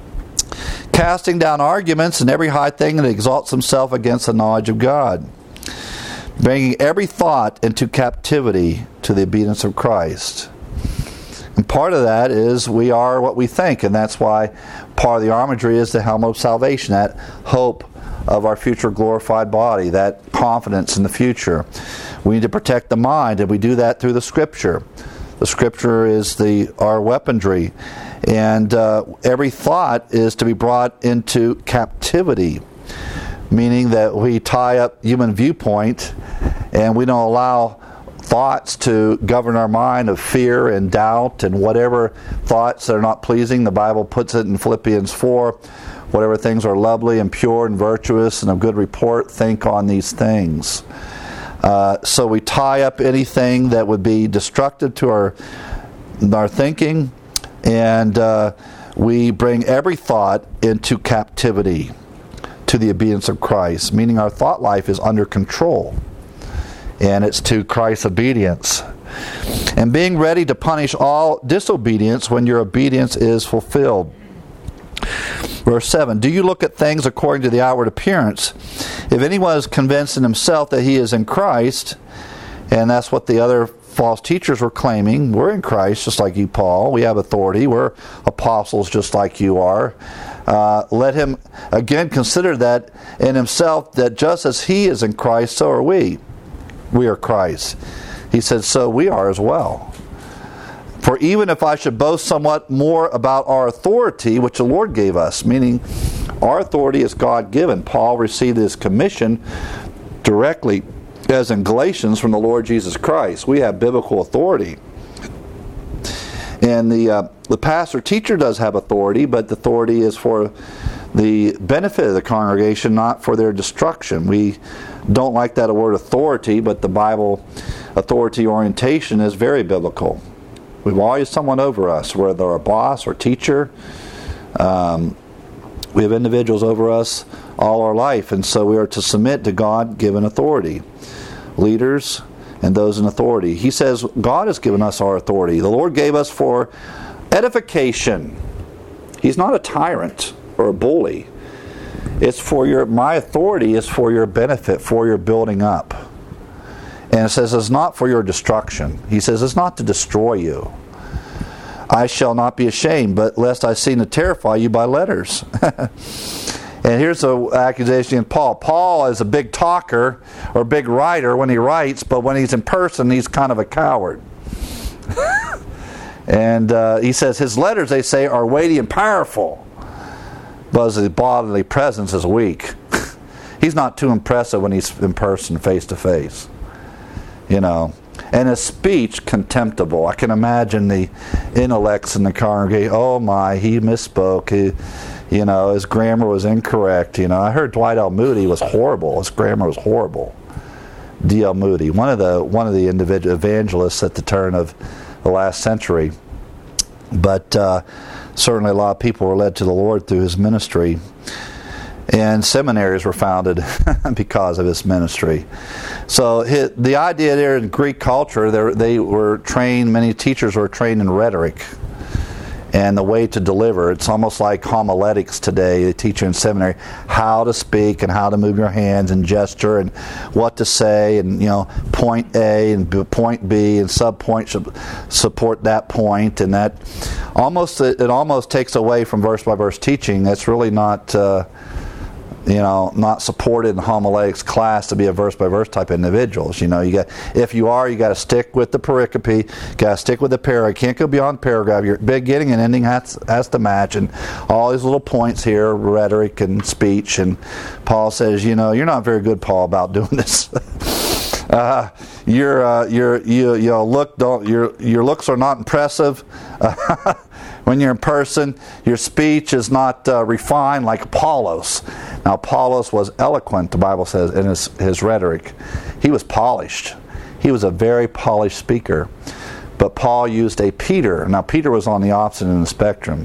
Casting down arguments and every high thing that exalts himself against the knowledge of God. Bringing every thought into captivity to the obedience of Christ. And part of that is we are what we think, and that's why part of the armoury is the helmet of salvation, that hope of our future glorified body, that confidence in the future. We need to protect the mind, and we do that through the Scripture. The Scripture is the our weaponry, and uh, every thought is to be brought into captivity, meaning that we tie up human viewpoint and we don't allow thoughts to govern our mind of fear and doubt and whatever thoughts that are not pleasing. The Bible puts it in Philippians four, whatever things are lovely and pure and virtuous and of good report, think on these things. Uh, so we tie up anything that would be destructive to our, our thinking, and uh, we bring every thought into captivity to the obedience of Christ, meaning our thought life is under control, and it's to Christ's obedience. And being ready to punish all disobedience when your obedience is fulfilled. Verse seven, do you look at things according to the outward appearance? If anyone is convinced in himself that he is in Christ, and that's what the other false teachers were claiming, we're in Christ just like you, Paul. We have authority. We're apostles just like you are. Uh, let him again consider that in himself, that just as he is in Christ, so are we. We are Christ. He said, so we are as well. For even if I should boast somewhat more about our authority, which the Lord gave us, meaning our authority is God-given. Paul received his commission directly, as in Galatians, from the Lord Jesus Christ. We have biblical authority. And the uh, the pastor teacher does have authority, but the authority is for the benefit of the congregation, not for their destruction. We don't like that word authority, but the Bible authority orientation is very biblical. We've always someone over us, whether a boss or teacher. Um, we have individuals over us all our life, and so we are to submit to God-given authority. Leaders and those in authority. He says God has given us our authority. The Lord gave us for edification. He's not a tyrant or a bully. It's for your, my authority is for your benefit, for your building up. And it says it's not for your destruction. He says it's not to destroy you. I shall not be ashamed, but lest I seem to terrify you by letters. And here's an accusation in Paul. Paul is a big talker or big writer when he writes, but when he's in person, he's kind of a coward. And uh, he says his letters, they say, are weighty and powerful, but his bodily presence is weak. He's not too impressive when he's in person, face to face. You know, and his speech contemptible. I can imagine the intellects in the congregation. Oh my, he misspoke. He, you know, his grammar was incorrect. You know, I heard Dwight L. Moody was horrible. His grammar was horrible. D L. Moody, one of the one of the individual evangelists at the turn of the last century. But uh, certainly a lot of people were led to the Lord through his ministry. And seminaries were founded because of his ministry. So his, the idea there in Greek culture, they were trained, many teachers were trained in rhetoric and the way to deliver. It's almost like homiletics today. They teach you in seminary how to speak and how to move your hands and gesture and what to say, and, you know, point A and point B and sub-point should support that point, and that almost it, it almost takes away from verse by verse teaching. That's really not uh, you know, not supported in homiletics class to be a verse by verse type of individuals. You know, you got, if you are, you got to stick with the pericope, you got to stick with the paragraph. Can't go beyond paragraph. Your beginning and ending has has to match, and all these little points here, rhetoric and speech. And Paul says, you know, you're not very good, Paul, about doing this. uh, your uh, your you you know, look don't your your looks are not impressive. Uh, When you're in person, your speech is not uh, refined like Apollos. Now, Apollos was eloquent, the Bible says, in his, his rhetoric. He was polished. He was a very polished speaker. But Paul used a Peter. Now, Peter was on the opposite end of the spectrum.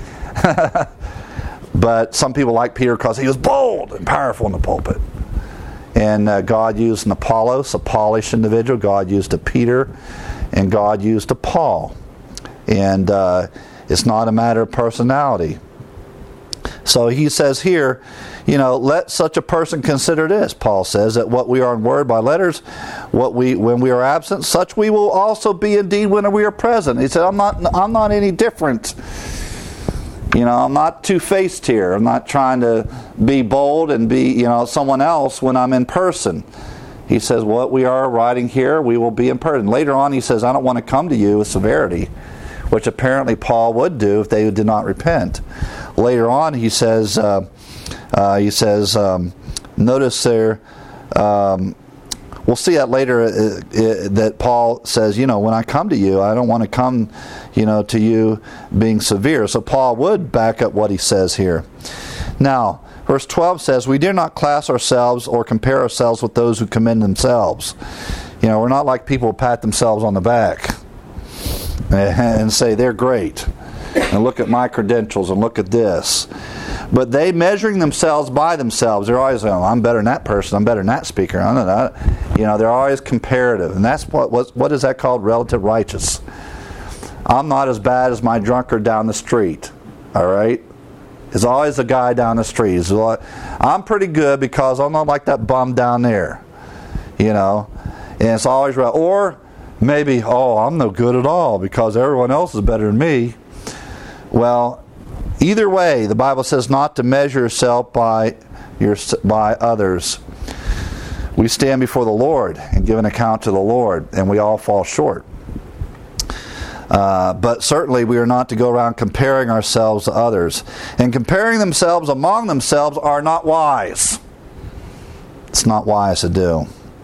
But some people like Peter because he was bold and powerful in the pulpit. And uh, God used an Apollos, a polished individual. God used a Peter, and God used a Paul. And uh, it's not a matter of personality. So he says here, you know, let such a person consider this. Paul says that what we are in word by letters, what we when we are absent, such we will also be indeed when we are present. He said, I'm not I'm not any different. You know, I'm not two-faced here. I'm not trying to be bold and be, you know, someone else when I'm in person. He says, what we are writing here, we will be in person. Later on, he says, I don't want to come to you with severity, which apparently Paul would do if they did not repent. Later on, he says, uh, uh, he says, um, notice there, um, we'll see that later, uh, uh, that Paul says, you know, when I come to you, I don't want to come, you know, to you being severe. So Paul would back up what he says here. Now, verse twelve says, we dare not class ourselves or compare ourselves with those who commend themselves. You know, we're not like people who pat themselves on the back and say they're great, and look at my credentials and look at this. But they measuring themselves by themselves, they're always, oh, I'm better than that person, I'm better than that speaker. I don't know. You know, they're always comparative. And that's what, what, what is that called? Relative righteous. I'm not as bad as my drunkard down the street. All right? There's always a guy down the street. Like, I'm pretty good because I'm not like that bum down there. You know? And it's always right. Or maybe, oh, I'm no good at all because everyone else is better than me. Well, either way, the Bible says not to measure yourself by your by others. We stand before the Lord and give an account to the Lord, and we all fall short. Uh, but certainly we are not to go around comparing ourselves to others. And comparing themselves among themselves are not wise. It's not wise to do.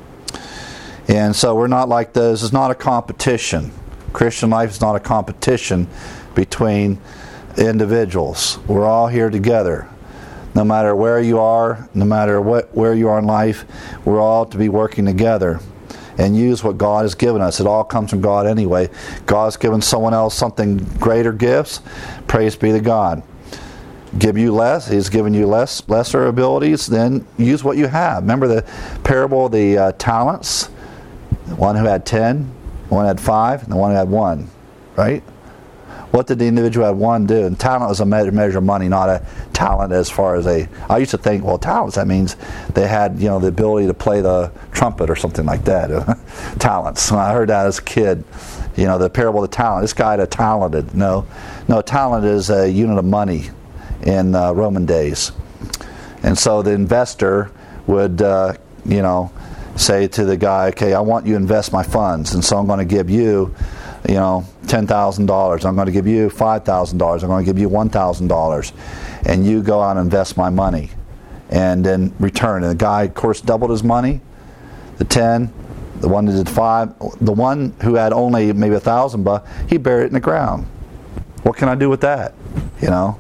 And so we're not like those. It's not a competition. Christian life is not a competition between individuals. We're all here together. No matter where you are, no matter what where you are in life, we're all to be working together and use what God has given us. It all comes from God anyway. God's given someone else something greater gifts. Praise be to God. Give you less. He's given you less lesser abilities. Then use what you have. Remember the parable of the uh, talents? The one who had ten, the one who had five, and the one who had one. Right? What did the individual who had one do? And talent is a measure of money, not a talent as far as a... I used to think, well, talents, that means they had, you know, the ability to play the trumpet or something like that. Talents. When I heard that as a kid, you know, the parable of the talent. This guy had a talented. No, no, talent is a unit of money in uh, Roman days. And so the investor would, uh, you know, say to the guy, okay, I want you to invest my funds, and so I'm going to give you, you know, ten thousand dollars. I'm going to give you five thousand dollars. I'm going to give you one thousand dollars. And you go out and invest my money. And then return. And the guy, of course, doubled his money. The ten, the one that did five. The one who had only maybe a thousand bucks, he buried it in the ground. What can I do with that? You know?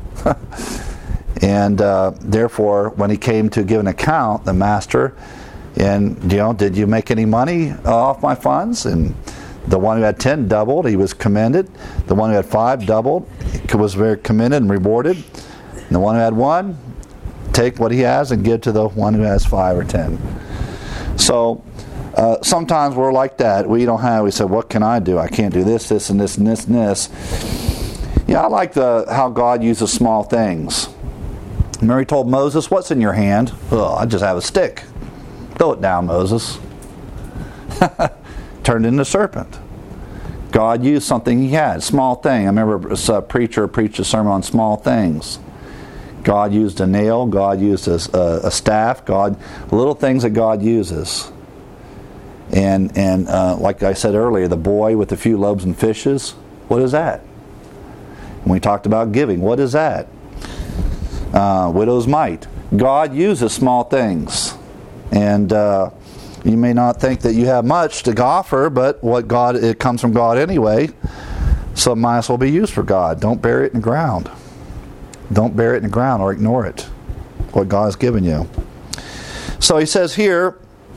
And uh, therefore, when he came to give an account, the master, and, you know, did you make any money off my funds? And the one who had ten doubled, he was commended. The one who had five doubled, was very commended and rewarded. And the one who had one, take what he has and give to the one who has five or ten. So uh, sometimes we're like that. We don't have, we say, what can I do? I can't do this, this, and this, and this, and this. Yeah, I like the how God uses small things. Remember he told Moses, what's in your hand? Oh, I just have a stick. Throw it down, Moses. Turned into a serpent. God used something he had, small thing. I remember a preacher preached a sermon on small things. God used a nail. God used a, a, a staff. God, little things that God uses. And and uh, like I said earlier, the boy with a few loaves and fishes. What is that? When we talked about giving, what is that? Uh, widow's mite. God uses small things, and uh, you may not think that you have much to offer, but what God it comes from God anyway, so it might as well be used for God. Don't bury it in the ground. Don't bury it in the ground or ignore it. What God has given you. So he says here,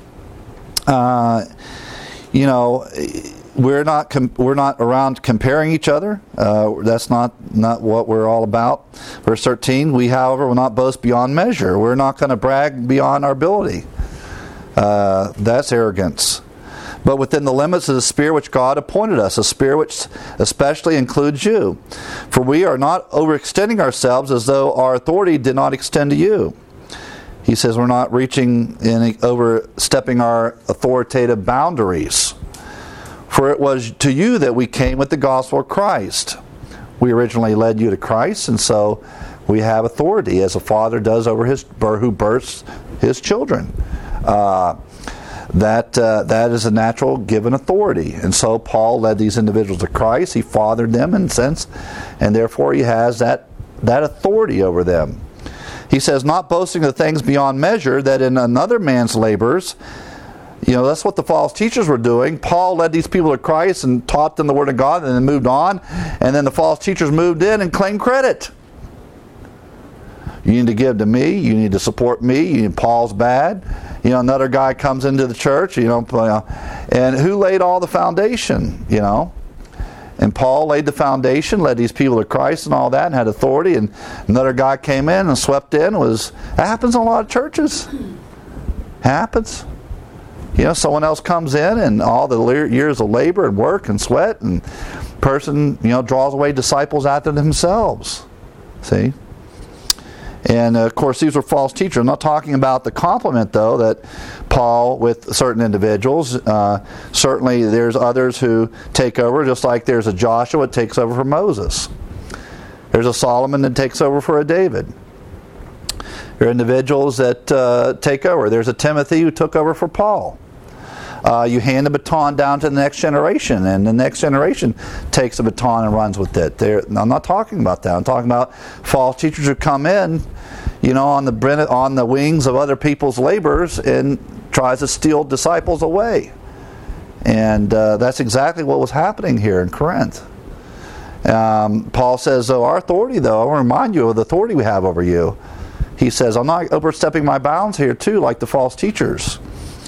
uh, you know, we're not com- we're not around comparing each other. Uh, that's not not what we're all about. Verse thirteen. We, however, will not boast beyond measure. We're not going to brag beyond our ability. Uh, that's arrogance. But within the limits of the sphere which God appointed us, a sphere which especially includes you. For we are not overextending ourselves as though our authority did not extend to you. He says we're not reaching any overstepping our authoritative boundaries. For it was to you that we came with the gospel of Christ. We originally led you to Christ, and so we have authority as a father does over his who births his children. Uh, that uh, that is a natural given authority. And so Paul led these individuals to Christ. He fathered them in a sense, and therefore he has that that authority over them. He says, not boasting of things beyond measure, that in another man's labors. You know, that's what the false teachers were doing. Paul led these people to Christ and taught them the Word of God and then moved on. And then the false teachers moved in and claimed credit. You need to give to me. You need to support me. You need, Paul's bad. You know, another guy comes into the church, you know, and who laid all the foundation, you know? And Paul laid the foundation, led these people to Christ and all that, and had authority. And another guy came in and swept in. Was that happens in a lot of churches. Happens. You know, someone else comes in, and all the years of labor and work and sweat, and person, you know, draws away disciples after themselves. See? And, uh, of course, these were false teachers. I'm not talking about the compliment, though, that Paul, with certain individuals, uh, certainly there's others who take over, just like there's a Joshua that takes over for Moses. There's a Solomon that takes over for a David. There are individuals that uh, take over. There's a Timothy who took over for Paul. Uh, you hand the baton down to the next generation, and the next generation takes the baton and runs with it. They're, I'm not talking about that. I'm talking about false teachers who come in, you know, on the on the wings of other people's labors and tries to steal disciples away. And uh, that's exactly what was happening here in Corinth. Um, Paul says, "Oh, our authority, though, I want to remind you of the authority we have over you." He says, "I'm not overstepping my bounds here, too, like the false teachers."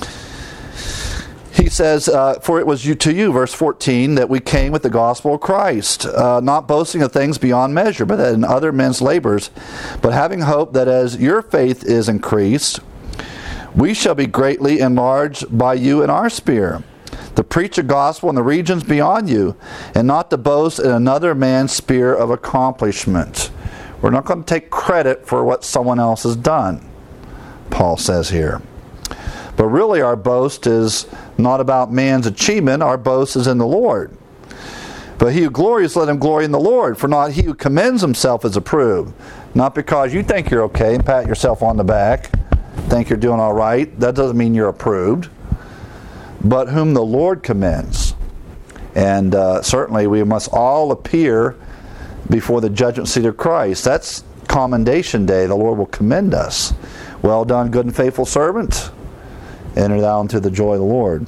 He says, uh, for it was you to you, verse fourteen, that we came with the gospel of Christ, uh, not boasting of things beyond measure, but in other men's labors, but having hope that as your faith is increased, we shall be greatly enlarged by you in our sphere, to preach the gospel in the regions beyond you, and not to boast in another man's sphere of accomplishment. We're not going to take credit for what someone else has done, Paul says here. But really our boast is not about man's achievement. Our boast is in the Lord. But he who glories, let him glory in the Lord. For not he who commends himself is approved. Not because you think you're okay and pat yourself on the back, think you're doing all right. That doesn't mean you're approved. But whom the Lord commends. And uh, certainly we must all appear before the judgment seat of Christ. That's commendation day. The Lord will commend us. Well done, good and faithful servant. Enter thou into the joy of the Lord.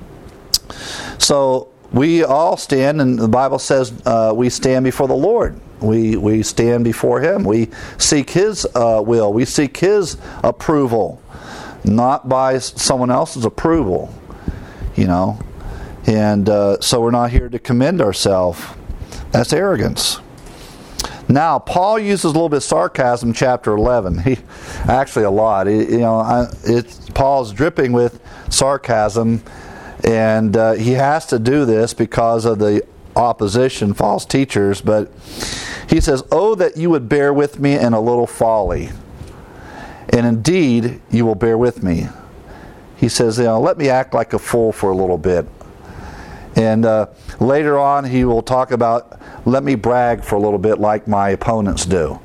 So we all stand, and the Bible says uh, we stand before the Lord. We we stand before Him. We seek His uh, will. We seek His approval, not by someone else's approval. You know, and uh, so we're not here to commend ourselves. That's arrogance. Now, Paul uses a little bit of sarcasm in chapter eleven. He actually a lot. He, you know, I, it's Paul's dripping with sarcasm, and uh, he has to do this because of the opposition, false teachers. But he says, "Oh, that you would bear with me in a little folly, and indeed you will bear with me." He says, "You know, let me act like a fool for a little bit." And uh, later on, he will talk about, let me brag for a little bit like my opponents do.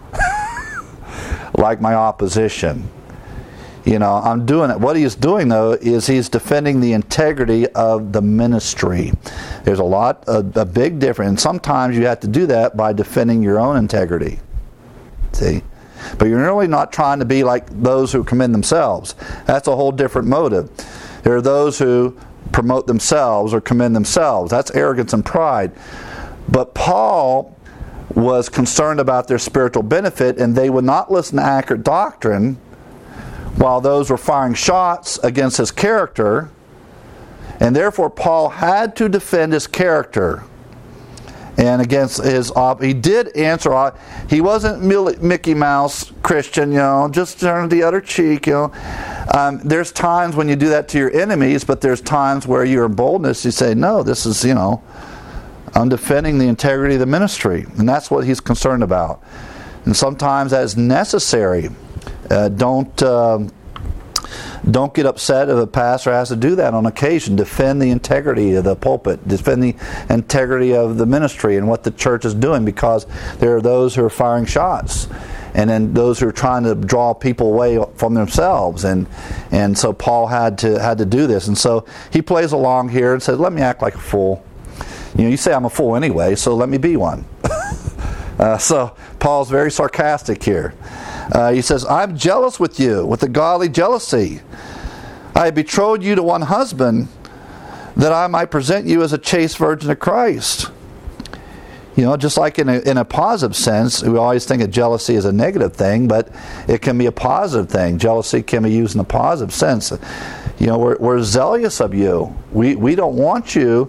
Like my opposition. You know, I'm doing it. What he's doing, though, is he's defending the integrity of the ministry. There's a lot, a, a big difference. And sometimes you have to do that by defending your own integrity. See? But you're really not trying to be like those who commend themselves. That's a whole different motive. There are those who promote themselves or commend themselves. That's arrogance and pride. But Paul was concerned about their spiritual benefit, and they would not listen to accurate doctrine while those were firing shots against his character. And therefore Paul had to defend his character and against his op- he did answer. He wasn't Mickey Mouse Christian, you know, just turn the other cheek, you know. Um, there's times when you do that to your enemies, but there's times where you're in boldness, you say, no, this is, you know, I'm defending the integrity of the ministry. And that's what he's concerned about. And sometimes that is necessary. Uh, don't uh, don't get upset if a pastor has to do that on occasion. Defend the integrity of the pulpit. Defend the integrity of the ministry and what the church is doing, because there are those who are firing shots. And then those who are trying to draw people away from themselves. And and so Paul had to had to do this. And so he plays along here and says, let me act like a fool. You know, you say I'm a fool anyway, so let me be one. uh, so Paul's very sarcastic here. Uh, he says, I'm jealous with you, with a godly jealousy. I betrothed you to one husband, that I might present you as a chaste virgin of Christ. You know, just like in a, in a positive sense, we always think of jealousy as a negative thing, but it can be a positive thing. Jealousy can be used in a positive sense. You know, we're, we're zealous of you. We, we don't want you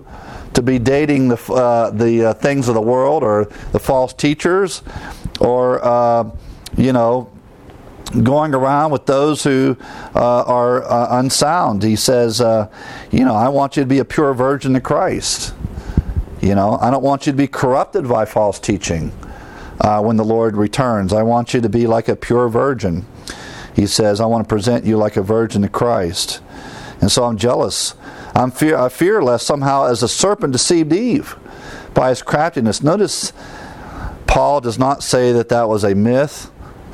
to be dating the uh, the uh, things of the world or the false teachers, or uh, you know, going around with those who uh, are uh, unsound. He says, uh, you know, I want you to be a pure virgin to Christ. You know, I don't want you to be corrupted by false teaching uh, when the Lord returns. I want you to be like a pure virgin. He says, I want to present you like a virgin to Christ. And so I'm jealous. I'm fear, I fear lest somehow as a serpent deceived Eve by his craftiness. Notice Paul does not say that that was a myth.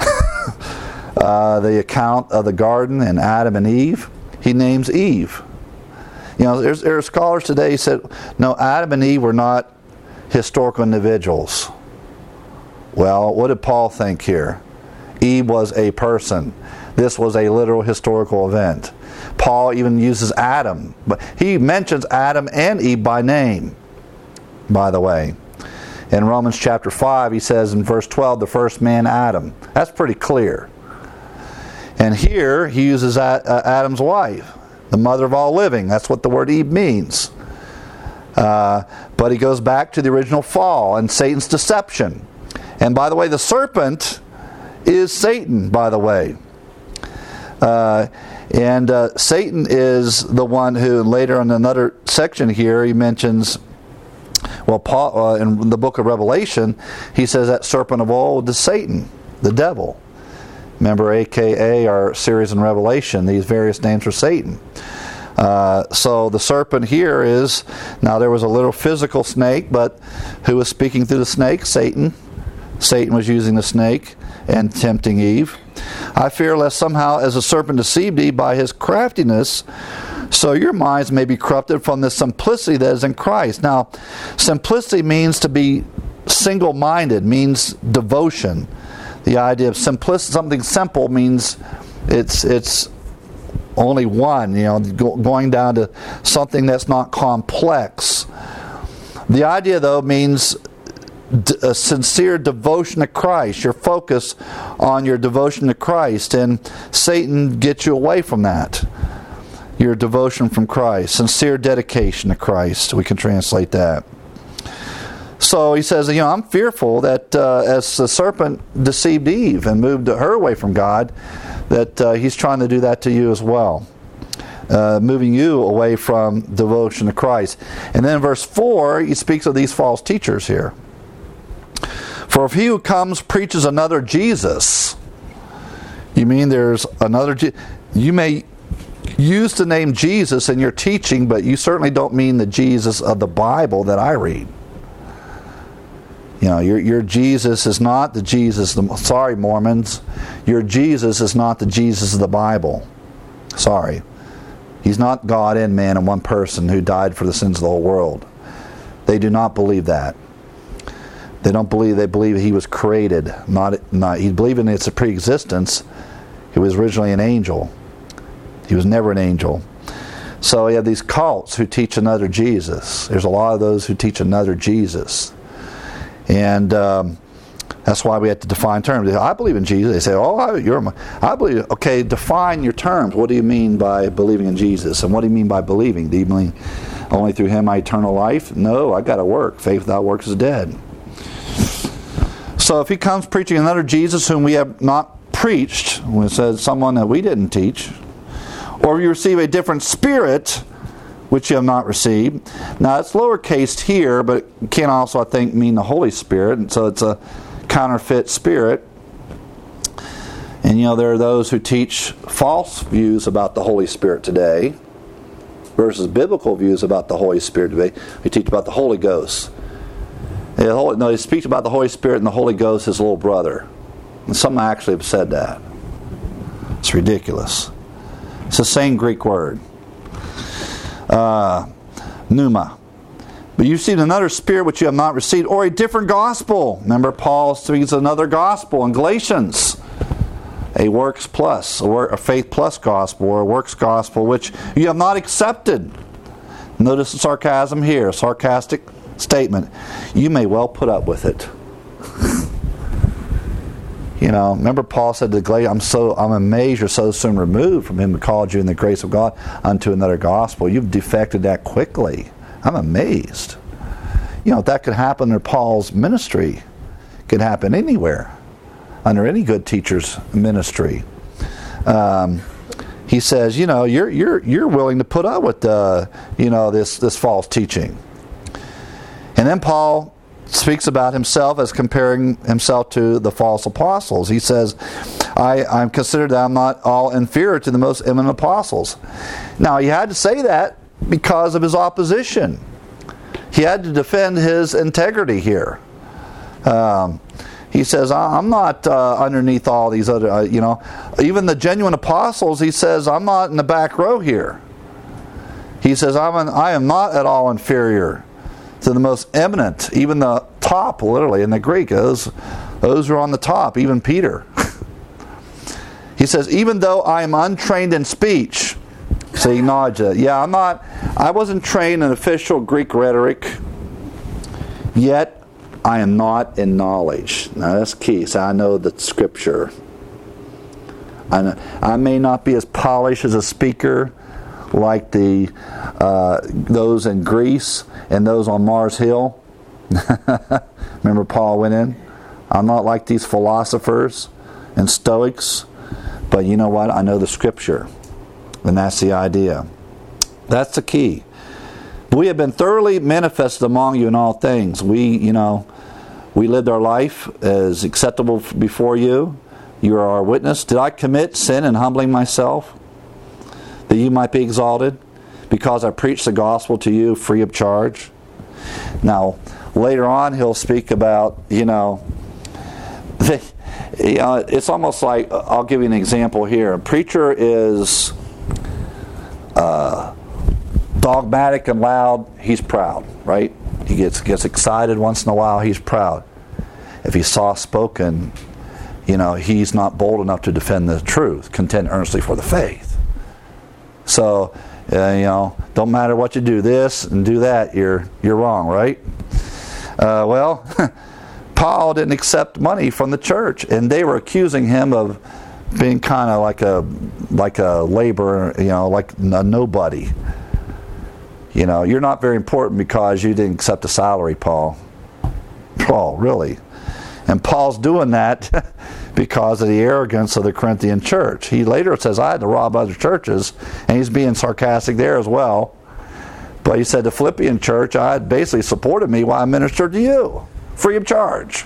uh, the account of the garden and Adam and Eve. He names Eve. You know, there's, there are scholars today who said, no, Adam and Eve were not historical individuals. Well, what did Paul think here? Eve was a person. This was a literal historical event. Paul even uses Adam, but he mentions Adam and Eve by name, by the way. In Romans chapter five, he says in verse twelve, the first man, Adam. That's pretty clear. And here, he uses Adam's wife, the mother of all living. That's what the word Eve means. Uh, but he goes back to the original fall and Satan's deception. And by the way, the serpent is Satan, by the way. Uh, and uh, Satan is the one who, later in another section here, he mentions, well, Paul, uh, in the book of Revelation, he says that serpent of old is Satan, the devil. Remember, A K A our series in Revelation, these various names for Satan. Uh, so the serpent here is, now there was a little physical snake, but who was speaking through the snake? Satan. Satan was using the snake and tempting Eve. I fear lest somehow as a serpent deceived Eve by his craftiness, so your minds may be corrupted from the simplicity that is in Christ. Now, simplicity means to be single-minded, means devotion. The idea of simplicity, something simple, means it's it's only one, you know, going down to something that's not complex. The idea, though, means a sincere devotion to Christ, your focus on your devotion to Christ, and Satan gets you away from that. Your devotion from Christ, sincere dedication to Christ, we can translate that. So he says, you know, I'm fearful that uh, as the serpent deceived Eve and moved her away from God, that uh, he's trying to do that to you as well. Uh, moving you away from devotion to Christ. And then in verse four, he speaks of these false teachers here. For if he who comes preaches another Jesus, you mean there's another Je- you may use the name Jesus in your teaching, but you certainly don't mean the Jesus of the Bible that I read. You know, your your Jesus is not the Jesus, the, sorry Mormons, your Jesus is not the Jesus of the Bible. Sorry. He's not God and man in one person who died for the sins of the whole world. They do not believe that. They don't believe, they believe he was created. Not, not he believed in its pre-existence. He was originally an angel. He was never an angel. So you have these cults who teach another Jesus. There's a lot of those who teach another Jesus. And um, that's why we have to define terms. I believe in Jesus. They say, oh, I, you're my, I believe. Okay, define your terms. What do you mean by believing in Jesus? And what do you mean by believing? Do you mean only through him I eternal life? No, I got to work. Faith without works is dead. So if he comes preaching another Jesus whom we have not preached, when it says someone that we didn't teach, or you receive a different spirit which you have not received. Now it's lowercase here, but it can also, I think, mean the Holy Spirit, and so it's a counterfeit spirit. And you know, there are those who teach false views about the Holy Spirit today versus biblical views about the Holy Spirit today. We teach about the Holy Ghost. The Holy, no, he speaks about the Holy Spirit and the Holy Ghost, his little brother. And some actually have said that. It's ridiculous. It's the same Greek word. Uh, pneuma. But you've seen another spirit which you have not received, or a different gospel. Remember, Paul speaks another gospel in Galatians. A works plus, a, work, a faith plus gospel, or a works gospel which you have not accepted. Notice the sarcasm here, sarcastic statement. You may well put up with it. You know, remember Paul said to Galatians, I'm so I'm amazed you're so soon removed from him who called you in the grace of God unto another gospel. You've defected that quickly. I'm amazed. You know, that could happen under Paul's ministry. It could happen anywhere, under any good teacher's ministry. Um, he says, you know, you're you're you're willing to put up with uh, you know this this false teaching. And then Paul speaks about himself as comparing himself to the false apostles. He says, I, I'm considered that I'm not all inferior to the most eminent apostles. Now, he had to say that because of his opposition. He had to defend his integrity here. Um, he says, I'm not uh, underneath all these other, uh, you know, even the genuine apostles, he says, I'm not in the back row here. He says, I'm an, I am not at all inferior to the most eminent, even the top, literally, in the Greek. Those, those are on the top, even Peter. He says, even though I am untrained in speech, so he acknowledged that. Yeah, I'm not, I wasn't trained in official Greek rhetoric, yet I am not in knowledge. Now that's key. So I know the Scripture. I, know, I may not be as polished as a speaker like the uh, those in Greece and those on Mars Hill. Remember Paul went in? I'm not like these philosophers and Stoics, but you know what? I know the Scripture, and that's the idea. That's the key. We have been thoroughly manifested among you in all things. We, you know, we lived our life as acceptable before you. You are our witness. Did I commit sin in humbling myself, that you might be exalted, because I preached the gospel to you free of charge? Now, later on, he'll speak about, you know, the, you know, it's almost like, I'll give you an example here. A preacher is uh, dogmatic and loud. He's proud, right? He gets gets excited once in a while. He's proud. If he's soft-spoken, you know, he's not bold enough to defend the truth. Contend earnestly for the faith. So, uh, you know, don't matter what you do, this and do that, you're you're wrong, right? Uh, well, Paul didn't accept money from the church, and they were accusing him of being kind of like a like a laborer, you know, like a nobody. You know, you're not very important because you didn't accept a salary, Paul. Paul, really. And Paul's doing that because of the arrogance of the Corinthian church. He later says, I had to rob other churches, and he's being sarcastic there as well. But he said, the Philippian church, I had basically supported me while I ministered to you, free of charge.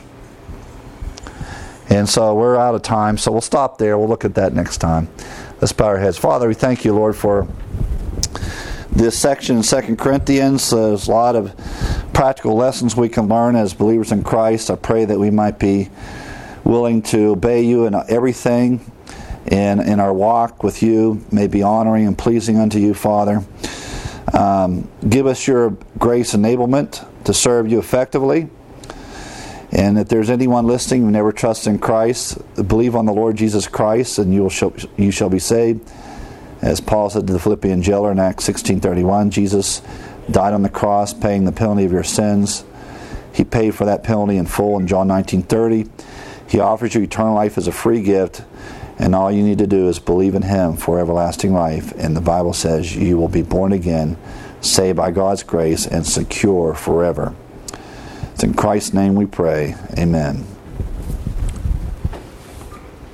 And so we're out of time, so we'll stop there. We'll look at that next time. Let's bow our heads. Father, we thank you, Lord, for this section in Second Corinthians. There's a lot of practical lessons we can learn as believers in Christ. I pray that we might be willing to obey you in everything, and in our walk with you may be honoring and pleasing unto you, Father. Um, give us your grace enablement to serve you effectively. And if there's anyone listening who never trusts in Christ, believe on the Lord Jesus Christ, and you will shall, you shall be saved. As Paul said to the Philippian jailer in Acts sixteen thirty-one, Jesus died on the cross, paying the penalty of your sins. He paid for that penalty in full in John nineteen thirty. He offers you eternal life as a free gift, and all you need to do is believe in Him for everlasting life. And the Bible says you will be born again, saved by God's grace, and secure forever. It's in Christ's name we pray. Amen.